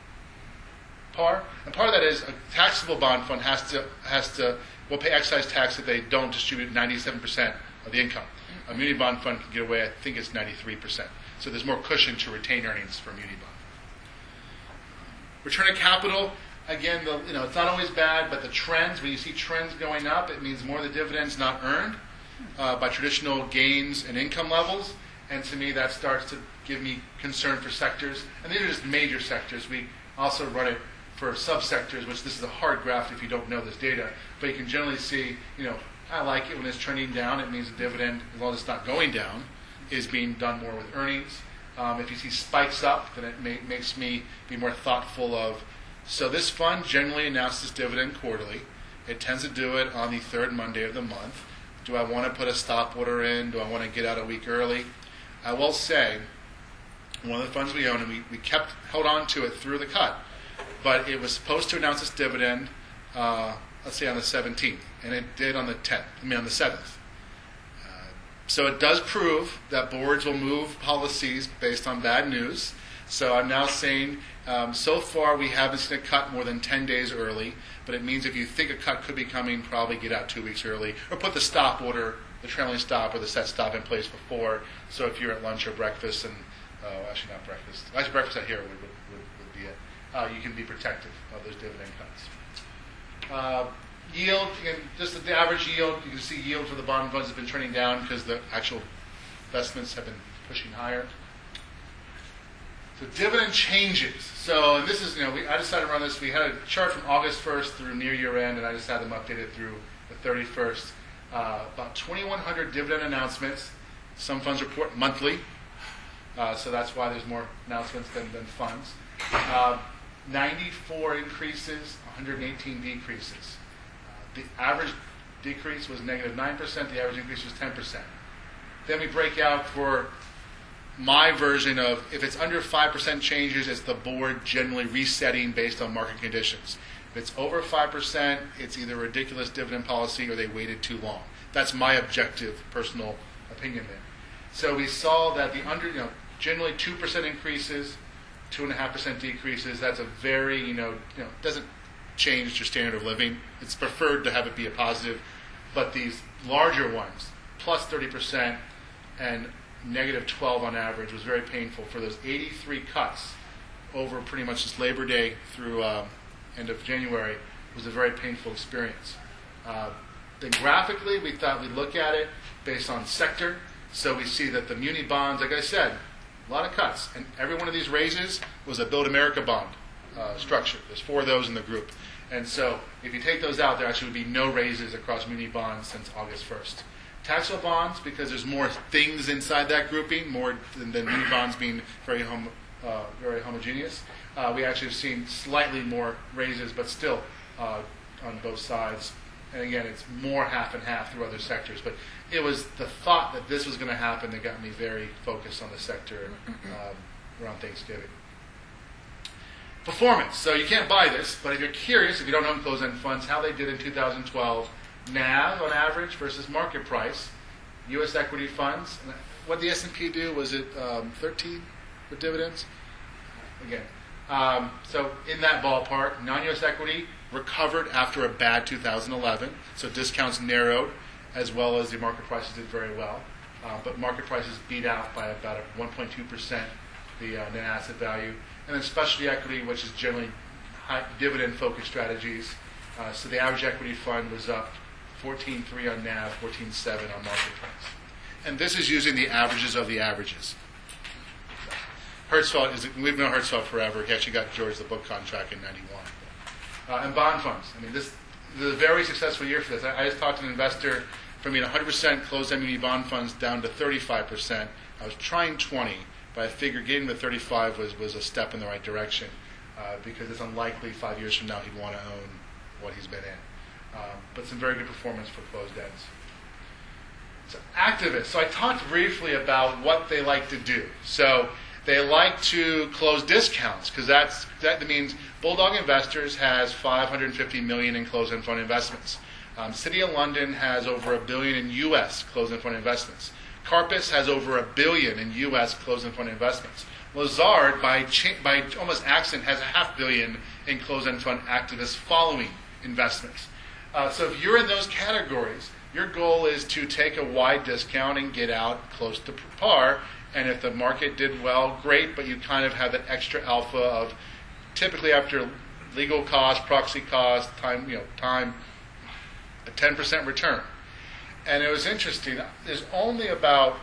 par, and part of that is a taxable bond fund has to has to will pay excise tax if they don't distribute ninety-seven percent of the income. A muni bond fund can get away, I think it's ninety-three percent. So there's more cushion to retain earnings for a muni bond. Return of capital, again, the, you know, it's not always bad, but the trends, when you see trends going up, it means more of the dividends not earned uh, by traditional gains and income levels. And to me, that starts to give me concern for sectors. And these are just major sectors. We also run it for subsectors, which this is a hard graph if you don't know this data. But you can generally see, you know, I like it when it's trending down. It means the dividend, as long as it's not going down, is being done more with earnings. Um, if you see spikes up, then it may, makes me be more thoughtful of. So this fund generally announces dividend quarterly. It tends to do it on the third Monday of the month. Do I want to put a stop order in? Do I want to get out a week early? I will say, one of the funds we own, and we, we kept held on to it through the cut, but it was supposed to announce its dividend, uh, let's say on the seventeenth, and it did on the tenth, I mean on the seventh. Uh, so it does prove that boards will move policies based on bad news. So I'm now saying, um, so far we haven't seen a cut more than ten days early, but it means if you think a cut could be coming, probably get out two weeks early, or put the stop order, the trailing stop or the set stop in place before. So if you're at lunch or breakfast, and uh, actually not breakfast, actually breakfast out here would, would, would, would be it. Uh, you can be protective of those dividend cuts. Uh, yield, again, just the average yield. You can see yield for the bond funds has been trending down because the actual investments have been pushing higher. So dividend changes. So and this is, you know, we, I decided to run this. We had a chart from August first through near year end, and I just had them updated through the thirty-first. Uh, about twenty-one hundred dividend announcements. Some funds report monthly, uh, so that's why there's more announcements than, than funds. Uh, ninety-four increases, one hundred eighteen decreases. Uh, the average decrease was negative nine percent. The average increase was ten percent. Then we break out for my version of if it's under five percent changes, it's the board generally resetting based on market conditions. If it's over five percent, it's either a ridiculous dividend policy or they waited too long. That's my objective, personal opinion there. So we saw that the under, you know, generally two percent increases, two point five percent decreases. That's a very, you know, you know, doesn't change your standard of living. It's preferred to have it be a positive. But these larger ones, plus thirty percent and negative twelve on average, was very painful. For those eighty-three cuts over pretty much this Labor Day through uh, end of January, was a very painful experience. Uh, then graphically, we thought we'd look at it based on sector. So we see that the muni bonds, like I said, a lot of cuts. And every one of these raises was a Build America bond uh, structure. There's four of those in the group. And so if you take those out, there actually would be no raises across muni bonds since August first. Taxable bonds, because there's more things inside that grouping, more than, than muni bonds being very, hom- uh, very homogeneous. Uh, we actually have seen slightly more raises, but still uh, on both sides. And again, it's more half and half through other sectors. But it was the thought that this was going to happen that got me very focused on the sector um, around Thanksgiving. Performance. So you can't buy this, but if you're curious, if you don't own closed-end funds, how they did in two thousand twelve, N A V on average versus market price, U S equity funds. What did the S and P do? Was it um, thirteen with dividends? Again. Um, so in that ballpark, non-U S equity recovered after a bad two thousand eleven. So discounts narrowed, as well as the market prices did very well. Uh, but market prices beat out by about one point two percent the uh, net asset value. And then specialty equity, which is generally high dividend-focused strategies. Uh, so the average equity fund was up fourteen point three on N A V, fourteen point seven on market price. And this is using the averages of the averages. Hertzfeld, is, we've known Hertzfeld forever. He actually got George the book contract in ninety-one. Uh, and bond funds. I mean, this, this is a very successful year for this. I, I just talked to an investor from being one hundred percent closed-end muni bond funds down to thirty-five percent. I was trying twenty, but I figured getting to thirty-five was, was a step in the right direction uh, because it's unlikely five years from now he'd want to own what he's been in. Um, but some very good performance for closed ends. So activists. So I talked briefly about what they like to do. So they like to close discounts because that's that means Bulldog Investors has five hundred fifty million dollars in closed-end fund investments. Um, City of London has over a billion in U S closed-end fund investments. Carpus has over a billion in U S closed-end fund investments. Lazard, by cha- by almost accident, has a half billion in closed-end fund activists following investments. Uh, so if you're in those categories, your goal is to take a wide discount and get out close to par. And if the market did well, great, but you kind of have that extra alpha of typically after legal cost, proxy cost, time, you know, time, a ten percent return. And it was interesting. There's only about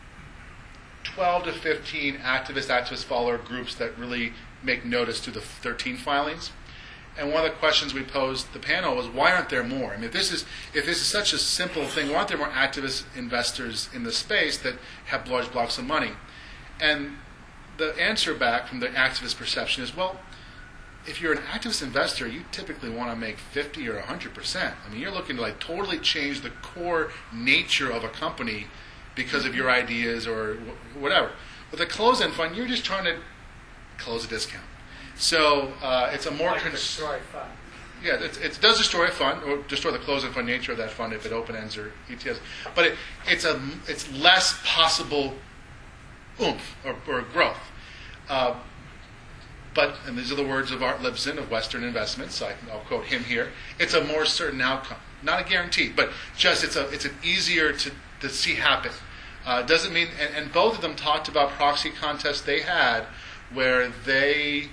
twelve to fifteen activist, activist follower groups that really make notice to the thirteen filings. And one of the questions we posed the panel was, why aren't there more? I mean, if this is if this is such a simple thing, why aren't there more activist investors in the space that have large blocks of money? And the answer back from the activist perception is, well, if you're an activist investor, you typically want to make fifty or one hundred percent. I mean, you're looking to like totally change the core nature of a company because of your ideas or whatever. With a closed-end fund, you're just trying to close a discount. So uh, it's a more like cons- destroy fund. Yeah, it, it does destroy a fund or destroy the closed-end fund nature of that fund if it open ends or E T Fs. But it, it's a it's less possible oomph or, or growth. Uh, but and these are the words of Art Lipson of Western Investments. So I, I'll quote him here. It's a more certain outcome, not a guarantee, but just it's a it's an easier to to see happen. Uh, doesn't mean, and, and both of them talked about proxy contests they had where they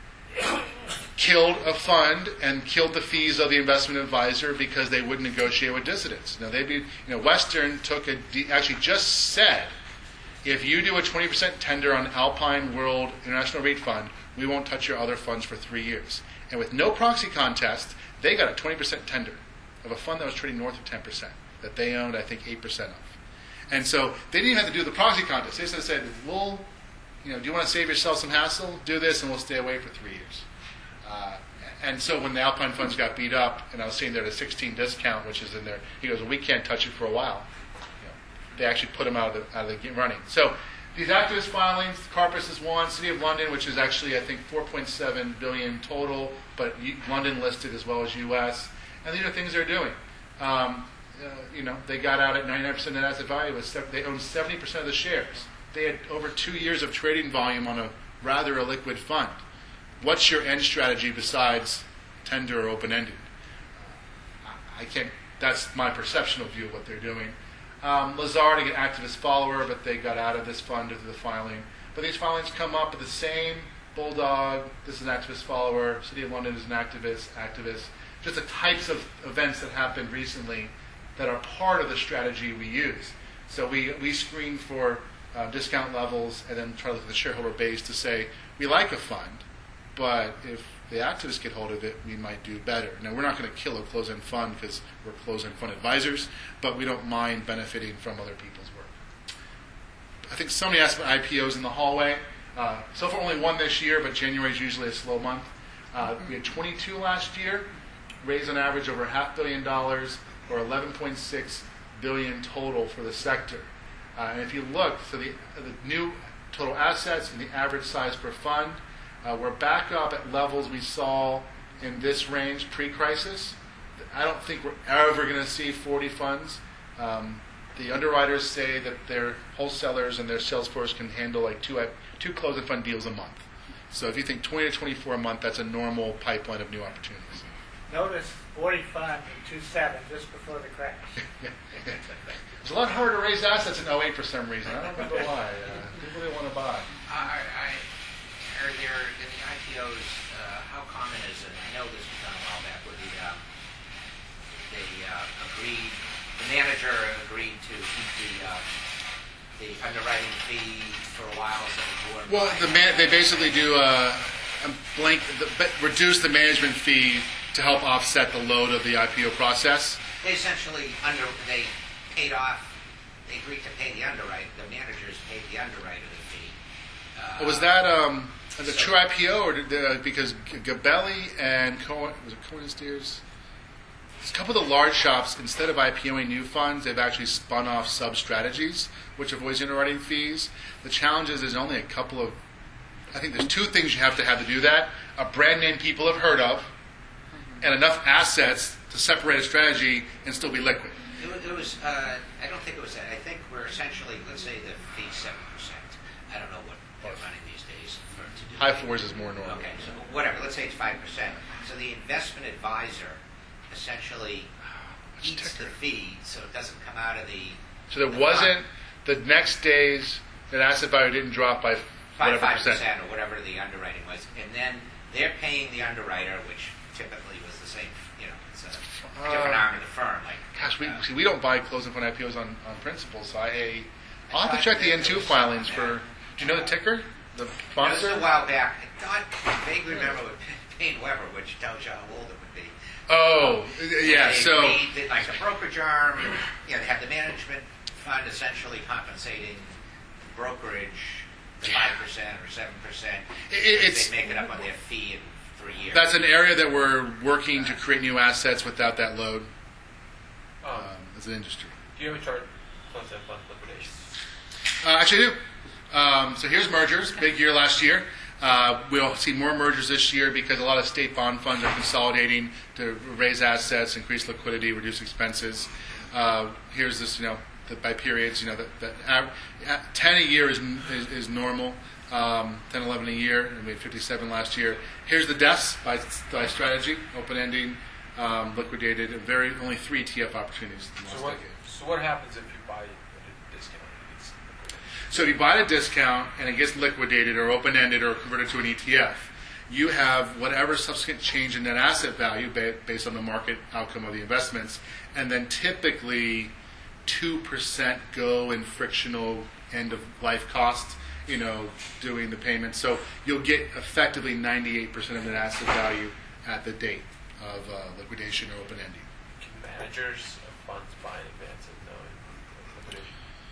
killed a fund and killed the fees of the investment advisor because they wouldn't negotiate with dissidents. Now they'd be, you know, Western took a actually just said, if you do a twenty percent tender on Alpine World International REIT Fund, we won't touch your other funds for three years. And with no proxy contest, they got a twenty percent tender of a fund that was trading north of ten percent that they owned, I think, eight percent of. And so they didn't even have to do the proxy contest. They just said, "We'll, you know, do you want to save yourself some hassle? Do this, and we'll stay away for three years." Uh, and so when the Alpine funds got beat up, and I was seeing there at a sixteen discount, which is in there, he goes, "Well, we can't touch it for a while." You know, they actually put them out of the, out of the running. So these activist filings, Carpus is one, City of London, which is actually I think four point seven billion total, but U- London listed as well as U S. And these are things they're doing. Um, uh, you know, they got out at ninety-nine percent net asset value. Was se- they owned seventy percent of the shares. They had over two years of trading volume on a rather illiquid fund. What's your end strategy besides tender or open-ended? Uh, I can't. That's my perceptional view of what they're doing. Um, Lazard, an activist follower, but they got out of this fund due to the filing. But these filings come up with the same Bulldog. This is an activist follower. City of London is an activist. Activist. Just the types of events that happened recently that are part of the strategy we use. So we we screen for uh, discount levels and then try to look at the shareholder base to say we like a fund, but if the activists get hold of it, we might do better. Now, we're not going to kill a closed-end fund because we're closed-end fund advisors, but we don't mind benefiting from other people's work. I think somebody asked about I P Os in the hallway. Uh, so far, only one this year, but January is usually a slow month. Uh, we had twenty-two last year, raised on average over half billion dollars, or eleven point six billion total for the sector. Uh, and if you look, so the, the new total assets and the average size per fund, uh, we're back up at levels we saw in this range pre-crisis. I don't think we're ever going to see forty funds. Um, the underwriters say that their wholesalers and their sales force can handle like two two closed-end fund deals a month. So if you think twenty to twenty-four a month, that's a normal pipeline of new opportunities. Notice forty-five and two seven just before the crash. It's a lot harder to raise assets in oh eight for some reason. I don't remember why. Uh, people didn't want to buy. I, I heard there in the I P Os, uh, how common is it? I know this was done a while back with the, um, they uh, agreed, the manager agreed to keep the, uh, the underwriting fee for a while so the board. Well, the man, they basically do a, a blank, the, reduce the management fee to help offset the load of the I P O process. They essentially under, they paid off, they agreed to pay the underwriter, the managers paid the underwriter the fee. Uh, Was that um, the true I P O, or did, uh, because Gabelli and Cohen, was it Cohen and Steers? A couple of the large shops, instead of IPOing new funds, they've actually spun off sub-strategies, which avoids underwriting fees. The challenge is there's only a couple of, I think there's two things you have to have to do that. A brand name people have heard of, and enough assets to separate a strategy and still be liquid. It was, it was uh, I don't think it was that. I think we're essentially, let's say the fee seven percent. I don't know what they're running these days for to do. High fours is more normal. Okay, so whatever. Let's say it's five percent. So the investment advisor essentially eats the fee, so it doesn't come out of the. So there the wasn't fund. the next days that asset value didn't drop by by whatever five percent. percent or whatever the underwriting was, and then they're paying the underwriter, which typically was the same. You know, it's a different Uh, arm of the firm. Like, Gosh, we uh, see we don't buy closed-end fund I P Os on, on principle, so I I'll have to thought check the that N two there was filings something for. there. Do you know the ticker? The It was sponsor? a while back. I thought I vaguely remember with Payne Weber, which tells you how old it would be. Oh, yeah. They So agreed that, like the brokerage arm, you know, they have the management fund essentially compensating brokerage five percent or seven percent. It- it's- They make it up on their fee in three years. that's an area that we're working to create new assets without that load Um, um, as an industry. do you have a chart closed-end fund liquidation? Uh, actually, I do. Um, so here's mergers. Big year last year. Uh, we'll see more mergers this year because a lot of state bond funds are consolidating to raise assets, increase liquidity, reduce expenses. Uh, here's this, you know, the, by periods, you know, that, that av- uh, ten a year is is, is normal. Um, ten, eleven a year, and we had fifty-seven last year. Here's the deaths by, by strategy, open ending, um, liquidated, and very only three T F opportunities in the last So what, decade. so what happens if you buy So if you buy at a discount and it gets liquidated or open-ended or converted to an E T F, you have whatever subsequent change in net asset value ba- based on the market outcome of the investments, and then typically two percent go in frictional end-of-life costs, you know, doing the payments. So you'll get effectively ninety-eight percent of net asset value at the date of uh, liquidation or open-ending. Can managers of funds buy in advance of knowing liquidation?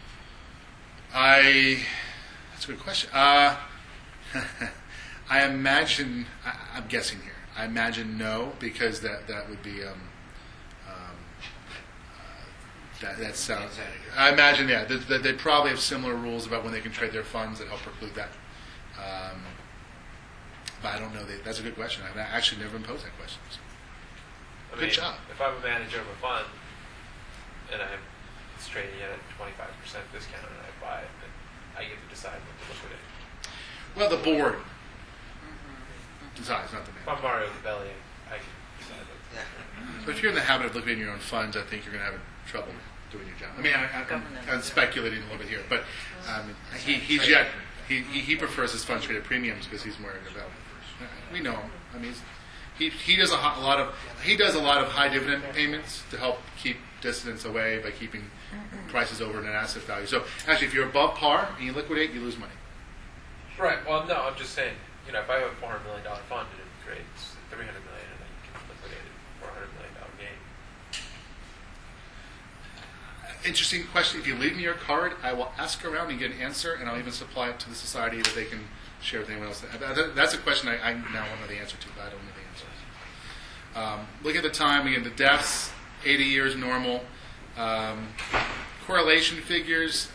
I, that's a good question. Uh, I imagine, I, I'm guessing here, I imagine no, because that, that would be, um, um, uh, that, that sounds, I imagine, yeah, they, they, they probably have similar rules about when they can trade their funds that help preclude that. Um, but I don't know, that, that's a good question. I've actually never imposed that question. So. I Good mean, job. If I'm a manager of a fund and I'm it's trading at a twenty-five percent discount and I buy it, then I get to decide when to liquidate. Well, the board decides, not the If manager. I'm Mario Gabelli, I can decide what to But if you're in the habit of liquidating your own funds, I think you're going to have trouble doing your job. I mean, I, I, I'm, Governance. I'm speculating a little bit here, but um, he, he's yet he, he he prefers his funds traded premiums because he's more about. We know him. I mean, he's, he he does a, ho- a lot of he does a lot of high dividend payments to help keep dissidents away by keeping prices over net asset value. So actually, if you're above par and you liquidate, you lose money. Right. Well, no, I'm just saying, you know, if I have a four hundred million dollars fund and it trades three hundred million dollars and then you can liquidate it for a one hundred million dollars gain. Interesting question. If you leave me your card, I will ask around and get an answer, and I'll even supply it to the society that they can share with anyone else. That's a question I, I now want to know the answer to, but I don't know the answer. Um, look at the time. Again, the deaths, eighty years normal. Um, correlation figures,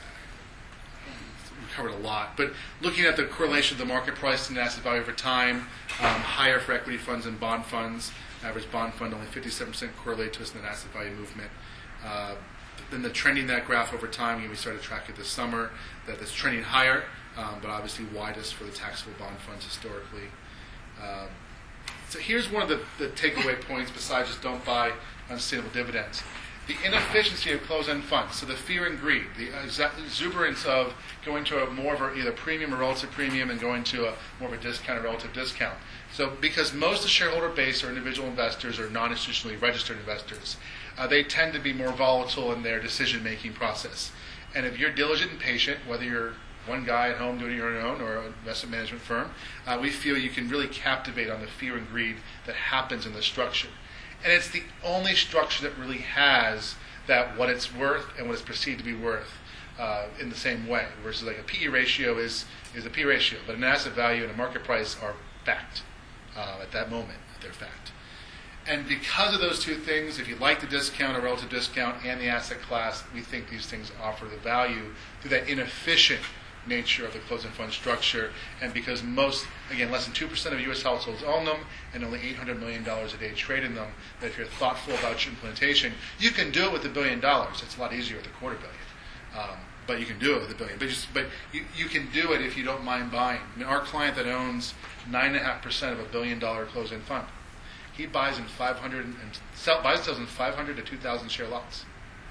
we covered a lot, but looking at the correlation of the market price to net asset value over time, um, higher for equity funds and bond funds. Average bond fund only fifty-seven percent correlate to its net asset value movement. Uh, then the trending that graph over time, we started to track it this summer, that it's trending higher, um, but obviously widest for the taxable bond funds historically. Um, so here's one of the, the takeaway points besides just don't buy unsustainable dividends. The inefficiency of closed-end funds, so the fear and greed, the exa- exuberance of going to a more of a either premium or relative premium and going to a more of a discount or relative discount. So because most of the shareholder base are individual investors or non-institutionally registered investors, uh, they tend to be more volatile in their decision-making process. And if you're diligent and patient, whether you're one guy at home doing it on your own or an investment management firm, uh, we feel you can really captivate on the fear and greed that happens in the structure. And it's the only structure that really has that what it's worth and what it's perceived to be worth uh, in the same way. Versus like a P E ratio is, is a P E ratio, but an asset value and a market price are fact uh, at that moment. They're fact. And because of those two things, if you like the discount or relative discount and the asset class, we think these things offer the value through that inefficient nature of the closed-end fund structure, and because most, again, less than two percent of U S households own them, and only eight hundred million dollars a day trade in them, that if you're thoughtful about your implementation, you can do it with a billion dollars. It's a lot easier with a quarter billion. Um, but you can do it with a billion. But, just, but you, you can do it if you don't mind buying. I mean, our client that owns nine point five percent of a billion-dollar closed-end fund, he buys in five hundred and sell, buys and sells in five hundred to two thousand share lots.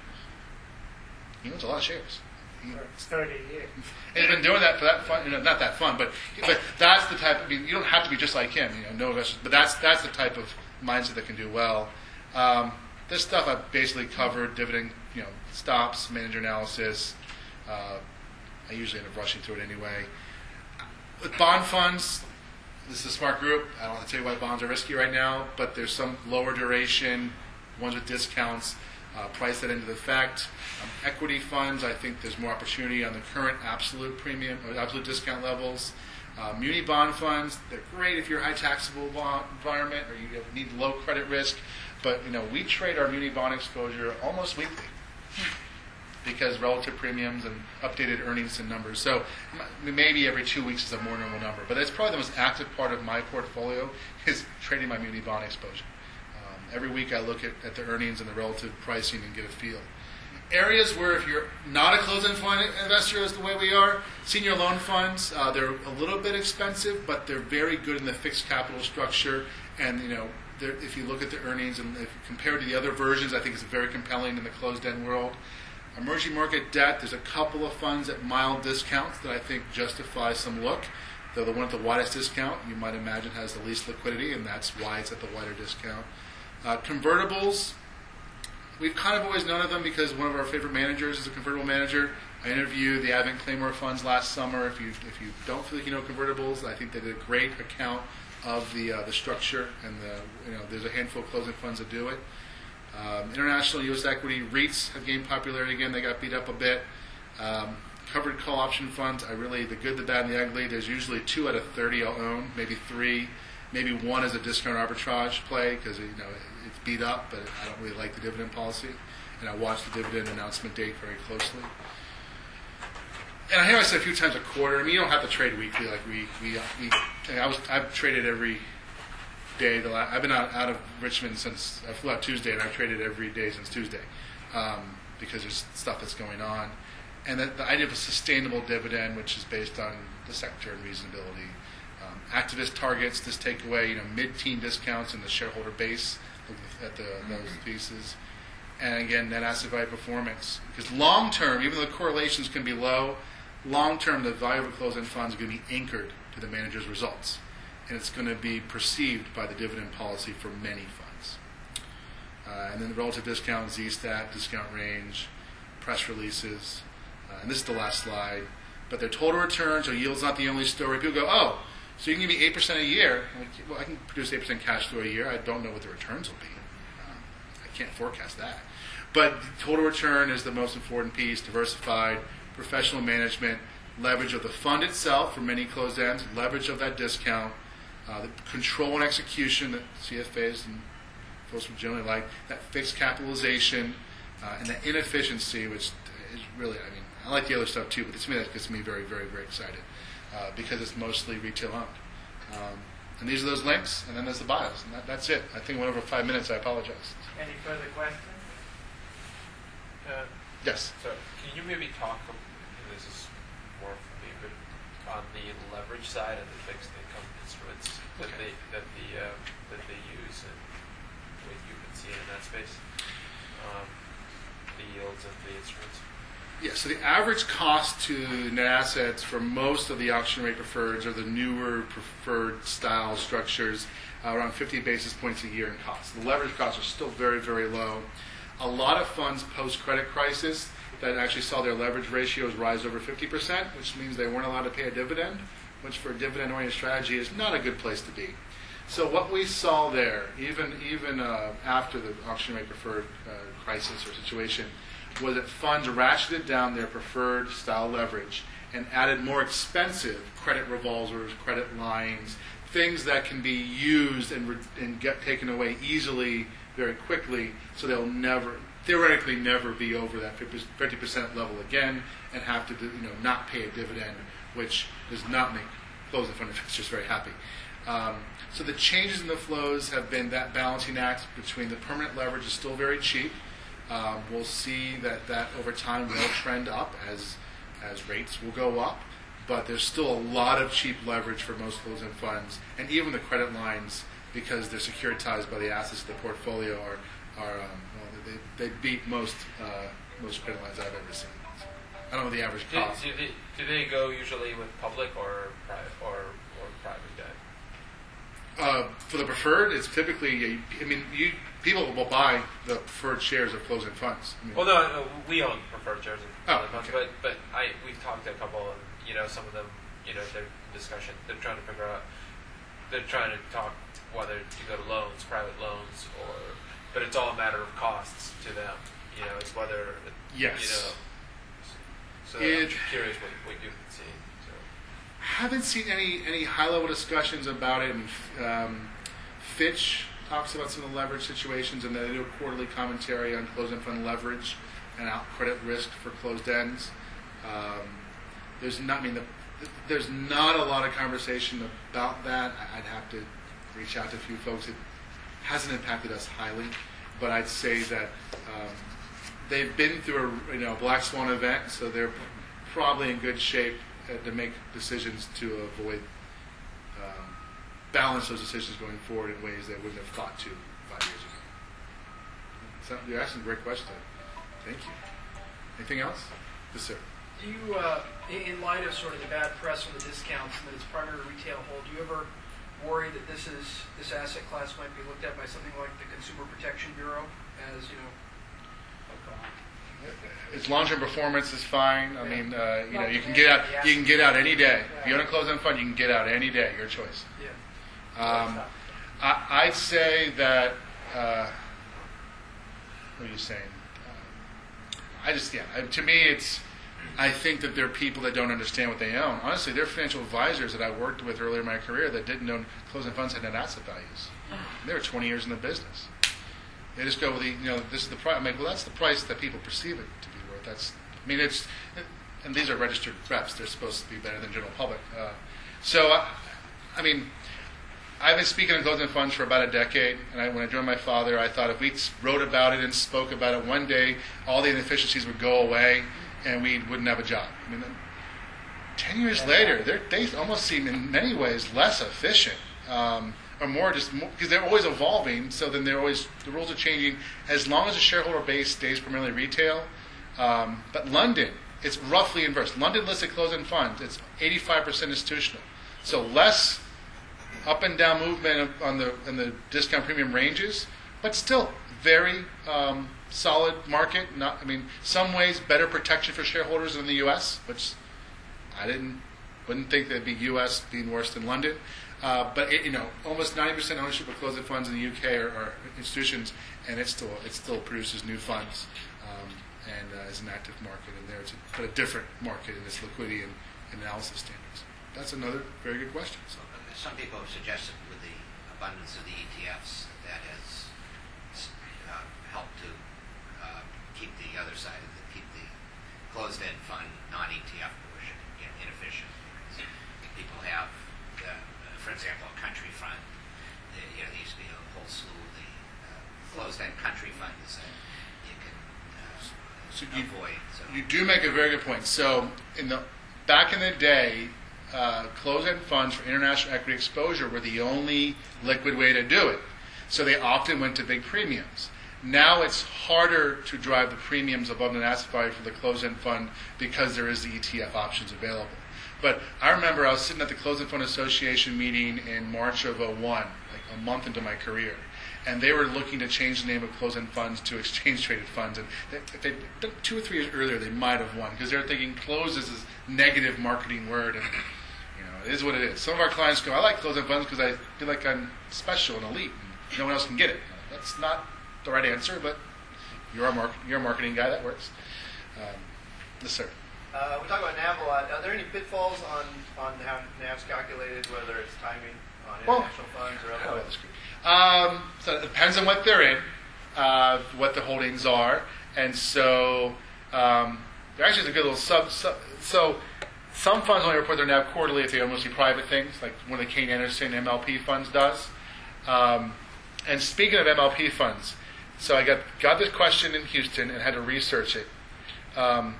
He owns a lot of shares. He, It's thirty years. and he's been doing that for that fun, you know, not that fun, but but that's the type. I mean, you don't have to be just like him, you know, no investors, but that's that's the type of mindset that can do well. Um, this stuff I've basically covered: dividend, you know, stops, manager analysis. Uh, I usually end up rushing through it anyway. With bond funds, this is a smart group. I don't want to tell you why bonds are risky right now, but there's some lower duration ones with discounts. Uh, price that into effect. Um, equity funds, I think there's more opportunity on the current absolute premium or absolute discount levels. Uh, muni bond funds, they're great if you're a high taxable bond environment or you have, need low credit risk. But you know, we trade our muni bond exposure almost weekly because relative premiums and updated earnings and numbers. So m- maybe every two weeks is a more normal number. But that's probably the most active part of my portfolio is trading my muni bond exposure. Every week I look at, at the earnings and the relative pricing and get a feel. Areas where if you're not a closed-end fund investor as the way we are, senior loan funds, uh, they're a little bit expensive, but they're very good in the fixed capital structure. And you know, if you look at the earnings and if compared to the other versions, I think it's very compelling in the closed-end world. Emerging market debt, there's a couple of funds at mild discounts that I think justify some look. Though the one at the widest discount, you might imagine, has the least liquidity, and that's why it's at the wider discount. Uh, convertibles, we've kind of always known of them because one of our favorite managers is a convertible manager. I interviewed the Advent Claymore funds last summer. If you if you don't feel like you know convertibles, I think they did a great account of the uh, the structure, and the you know there's a handful of closing funds that do it. Um, international U S equity REITs have gained popularity again. They got beat up a bit. Um, covered call option funds, I really the good, the bad, and the ugly. There's usually two out of thirty I'll own, maybe three, maybe one as a discount arbitrage play because you know it's beat up, but I don't really like the dividend policy, and I watch the dividend announcement date very closely. And I hear I say a few times a quarter. I mean, you don't have to trade weekly like we we. we I was I've traded every day. The last, I've been out, out of Richmond since I flew out Tuesday, and I've traded every day since Tuesday um, because there's stuff that's going on. And the, the idea of a sustainable dividend, which is based on the sector and reasonability. Um, activist targets this take away, you know, mid-teen discounts in the shareholder base at the, those pieces. And again, net asset value performance. Because long-term, even though the correlations can be low, long-term, the value of a closed-end fund is going to be anchored to the manager's results. And it's going to be perceived by the dividend policy for many funds. Uh, and then the relative discount, Z-stat, discount range, press releases. Uh, and this is the last slide. But their total return, so yield's not the only story. People go, oh, so you can give me eight percent a year. I'm like, well, I can produce eight percent cash flow a year. I don't know what the returns will be. Um, I can't forecast that. But total return is the most important piece, diversified, professional management, leverage of the fund itself for many closed ends, leverage of that discount, uh, the control and execution that C F As and folks would generally like, that fixed capitalization, uh, and the inefficiency, which is really, I mean, I like the other stuff too, but to me that gets me very, very, very excited uh, because it's mostly retail owned. Um, and these are those links, and then there's the bios, and that, that's it. I think I went over five minutes. I apologize. Any further questions? Uh, Yes. so, can you maybe talk, and this is more for me, but on the leverage side of the fixed income instruments that Okay. they that the uh, that they use and what you've been seeing in that space, um, the yields of the instruments. Yeah, so the average cost to net assets for most of the auction rate preferreds or the newer preferred style structures uh, around fifty basis points a year in cost. The leverage costs are still very, very low. A lot of funds post-credit crisis that actually saw their leverage ratios rise over fifty percent, which means they weren't allowed to pay a dividend, which for a dividend-oriented strategy is not a good place to be. So what we saw there, even even uh, after the auction rate preferred uh, crisis or situation, was that funds ratcheted down their preferred style leverage and added more expensive credit revolvers, credit lines, things that can be used and, re- and get taken away easily, very quickly, so they'll never, theoretically never be over that fifty percent level again and have to, you know, not pay a dividend, which does not make closing fund investors very happy. Um, so the changes in the flows have been that balancing act between the permanent leverage is still very cheap. Um, we'll see that that over time will trend up as as rates will go up, but there's still a lot of cheap leverage for most closed-end funds, and even the credit lines, because they're securitized by the assets of the portfolio, are are um, well, they, they beat most uh, most credit lines I've ever seen. I don't know the average Do, cost. do, they, do they go usually with public or private or or private debt? Uh, for the preferred, it's typically, I mean, you, people will buy the preferred shares of closed-end funds. I mean, Well, no, no, we own preferred shares of Oh, other funds, okay. but but I we've talked to a couple, and you know, some of them, you know, their discussion, they're trying to figure out, they're trying to talk whether to go to loans, private loans, or, but it's all a matter of costs to them. You know, it's whether, Yes. you know. So It- I'm curious what, what you've been seeing. So. haven't seen any any high-level discussions about it. And, um, Fitch talks about some of the leverage situations, and they do a quarterly commentary on closed-end fund leverage and out credit risk for closed ends. Um, there's not, I mean, the, there's not a lot of conversation about that. I- I'd have to reach out to a few folks. It hasn't impacted us highly, but I'd say that um, they've been through a you know black swan event, so they're probably in good shape uh, to make decisions to avoid um, balance those decisions going forward in ways they wouldn't have thought to five years ago. So you're asking a great question. Thank you. Anything else? Yes, sir. Do you, uh, in in light of sort of the bad press on the discounts and that it's primary retail hold, do you ever worry that this is this asset class might be looked at by something like the Consumer Protection Bureau as, you know, Its long-term performance is fine. I mean, uh, you know, you can get out. You can get out any day. If you own a closed-end fund, you can get out any day. Your choice. yeah. Um, I, I'd say that. Uh, what are you saying? Uh, I just yeah. I- To me, it's. I think that there are people that don't understand what they own. Honestly, there are financial advisors that I worked with earlier in my career that didn't know closed-end funds had net asset values. They were twenty years in the business. They just go with the, you know, this is the price. I'm like, well, that's the price that people perceive it to be worth. That's, I mean, it's, and these are registered reps. They're supposed to be better than general public. Uh, so, I, I mean, I've been speaking in closed-end funds for about a decade. And I, when I joined my father, I thought if we wrote about it and spoke about it, one day all the inefficiencies would go away and we wouldn't have a job. I mean, ten years later, they're, they almost seem in many ways less efficient. Um, or more just because they're always evolving, so then they're always, the rules are changing as long as the shareholder base stays primarily retail. Um, but London, it's roughly inverse. London listed closed-end funds, it's eighty-five percent institutional. So less up and down movement on the in the discount premium ranges, but still very um, solid market. Not, I mean, some ways better protection for shareholders than the U S, which I didn't wouldn't think that'd be U S being worse than London. Uh, but it, you know, almost ninety percent ownership of closed-end funds in the U K are, are institutions, and it still it still produces new funds um, and uh, is an active market in there. It's a, but a different market in its liquidity and, and analysis standards. That's another very good question. So. Some people have suggested with the abundance of the E T Fs that has uh, helped to uh, keep the other side of the keep the closed-end fund non-E T F portion you know, inefficient. Because people have. Uh, for example, a country fund, the, you know, there used to be a whole slew of the uh, closed-end country funds that you can uh, So you, avoid. So. you do make a very good point. So, in the back in the day, uh, closed-end funds for international equity exposure were the only liquid way to do it. So they often went to big premiums. Now it's harder to drive the premiums above net asset value for the closed-end fund because there is the E T F options available. But I remember I was sitting at the Closed-End Fund Association meeting in March of oh one, like a month into my career, and they were looking to change the name of closed-end funds to exchange-traded funds. And they, if they two or three years earlier, they might have won because they were thinking closed is this negative marketing word, and you know it is what it is. Some of our clients go, "I like closed-end funds because I feel like I'm special and elite, and no one else can get it." That's not the right answer, but you're a mark, you're a marketing guy. That works. Um, yes, sir. Uh, we talk about N A V a lot. Are there any pitfalls on, on how N A V's calculated, whether it's timing on Well, international funds or Oh, otherwise? that's great. Um, so it depends on what they're in, uh, what the holdings are, and so um, there actually is a good little sub, sub. So some funds only report their N A V quarterly if they are mostly private things, like one of the Kane Anderson M L P funds does. Um, and speaking of M L P funds, so I got got this question in Houston and had to research it. Um,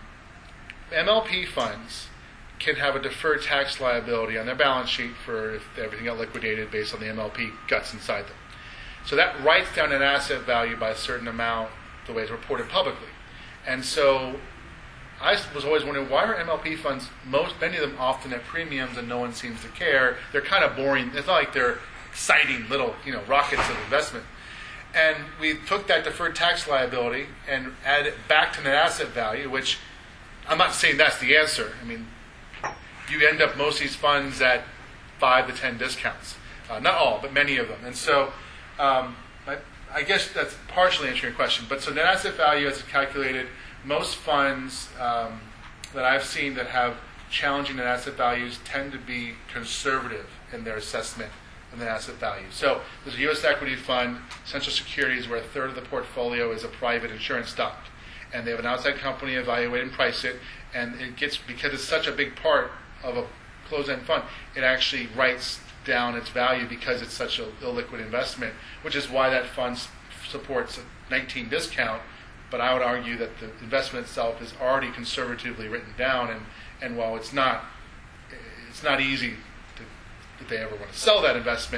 M L P funds can have a deferred tax liability on their balance sheet for if everything got liquidated based on the M L P guts inside them. So that writes down an asset value by a certain amount the way it's reported publicly. And so I was always wondering, why are M L P funds, most many of them often at premiums and no one seems to care? They're kind of boring. It's not like they're exciting little, you know, rockets of investment. And we took that deferred tax liability and added it back to net asset value, which I'm not saying that's the answer. I mean, you end up most of these funds at five to ten discounts. Uh, not all, but many of them. And so um, I, I guess that's partially answering your question. But so net asset value, as it's calculated, most funds um, that I've seen that have challenging net asset values tend to be conservative in their assessment of net asset value. So there's a U S equity fund, Central Securities, where a third of the portfolio is a private insurance stock. And they have an outside company evaluate and price it, and it gets, because it's such a big part of a closed-end fund, it actually writes down its value because it's such an illiquid investment, which is why that fund s- supports a nineteen discount. But I would argue that the investment itself is already conservatively written down, and, and while it's not it's not easy to, if they ever want to sell that investment,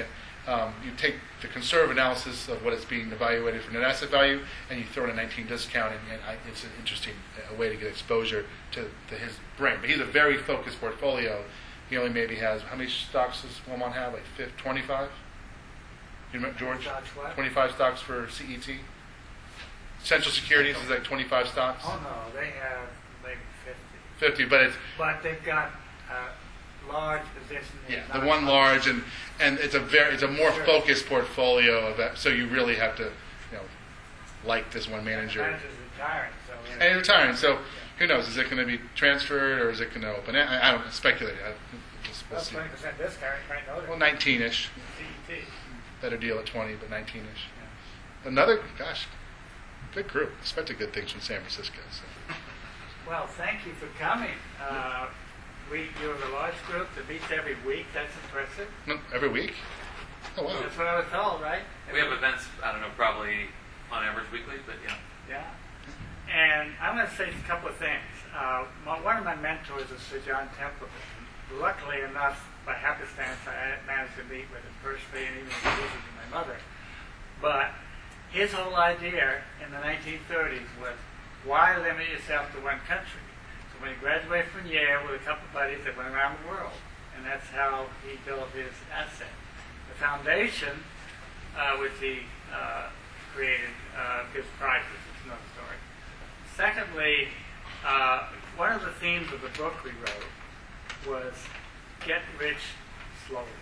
Um, you take the conservative analysis of what is being evaluated for net asset value, and you throw in a nineteen discount, and, and I, it's an interesting uh, way to get exposure to, to his brain. But he's a very focused portfolio. He only maybe has, how many stocks does Wilmot have? Like fifty, twenty-five? You remember, George? Stocks what? twenty-five stocks for C E T? Central Securities is like twenty-five stocks? Oh, no, they have maybe fifty. fifty, but it's, But they've got a large position in yeah, the non- one large, and, and it's a very, it's a more Sure. focused portfolio of that, so you really have to, you know, like this one manager. The manager's retiring, so. you know. And he's retiring, so who knows? Is it going to be transferred or is it going to open? I, I don't speculate. I, we'll, we'll That's see. twenty percent discount, you might know that. Well, nineteen-ish. C E T. Better deal at twenty, but nineteen-ish. Another, gosh, good group. Expected good things from San Francisco. So. Well, thank you for coming. Uh, we, you're a large group that meets every week. That's impressive. No, every week? Oh, wow. That's what I was told, right? We have events, I don't know, probably on average weekly, but yeah. Yeah. And I'm going to say a couple of things. Uh, my, one of my mentors is Sir John Templeton. Luckily enough, by happenstance, I managed to meet with him personally and even visit with my mother. But his whole idea in the nineteen thirties was, why limit yourself to one country? So when he graduated from Yale with a couple of buddies that went around the world, and that's how he built his asset. The foundation, uh, which he uh, created, uh, gives prizes. It's another story. Secondly, uh, one of the themes of the book we wrote was get rich slowly.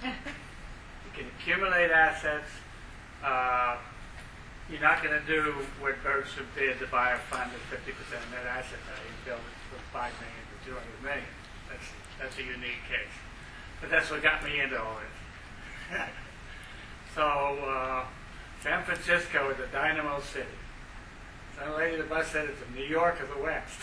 You can accumulate assets. Uh, you're not going to do what Bergstrom did to buy a fund at fifty percent of net asset value and build it from five million to two hundred million. That's, that's a unique case. But that's what got me into all this. So, uh, San Francisco is a dynamo city. Some lady at the bus said it's the New York of the West.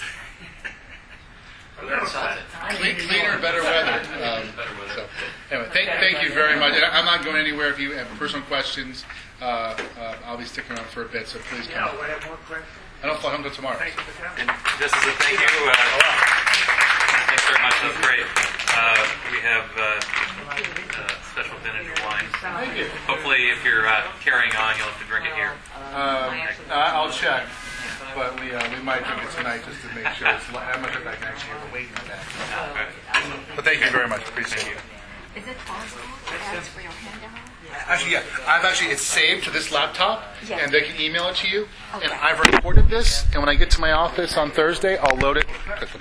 Clean, cleaner, better weather. Um, so, anyway, thank, thank you very much. And I'm not going anywhere. If you have personal questions, uh, uh, I'll be sticking around for a bit, so please Yeah, come. we have more questions. I don't fly home until tomorrow. Thank you for coming. And just as a thank you, uh, thanks very much. That was great. Uh, we have uh, uh, special vintage wine. Thank you. Hopefully, if you're uh, carrying on, you'll have to drink it here. Um, I'll check, but we uh, we might drink it tonight just to make sure it's. I'm not back next year. We're waiting on that. Okay. But thank you very much. Appreciate it. Is it possible to ask for your handout? Actually, yeah, I've actually it's saved to this laptop, Yeah. and they can email it to you. And Okay. I've recorded this, and when I get to my office on Thursday, I'll load it.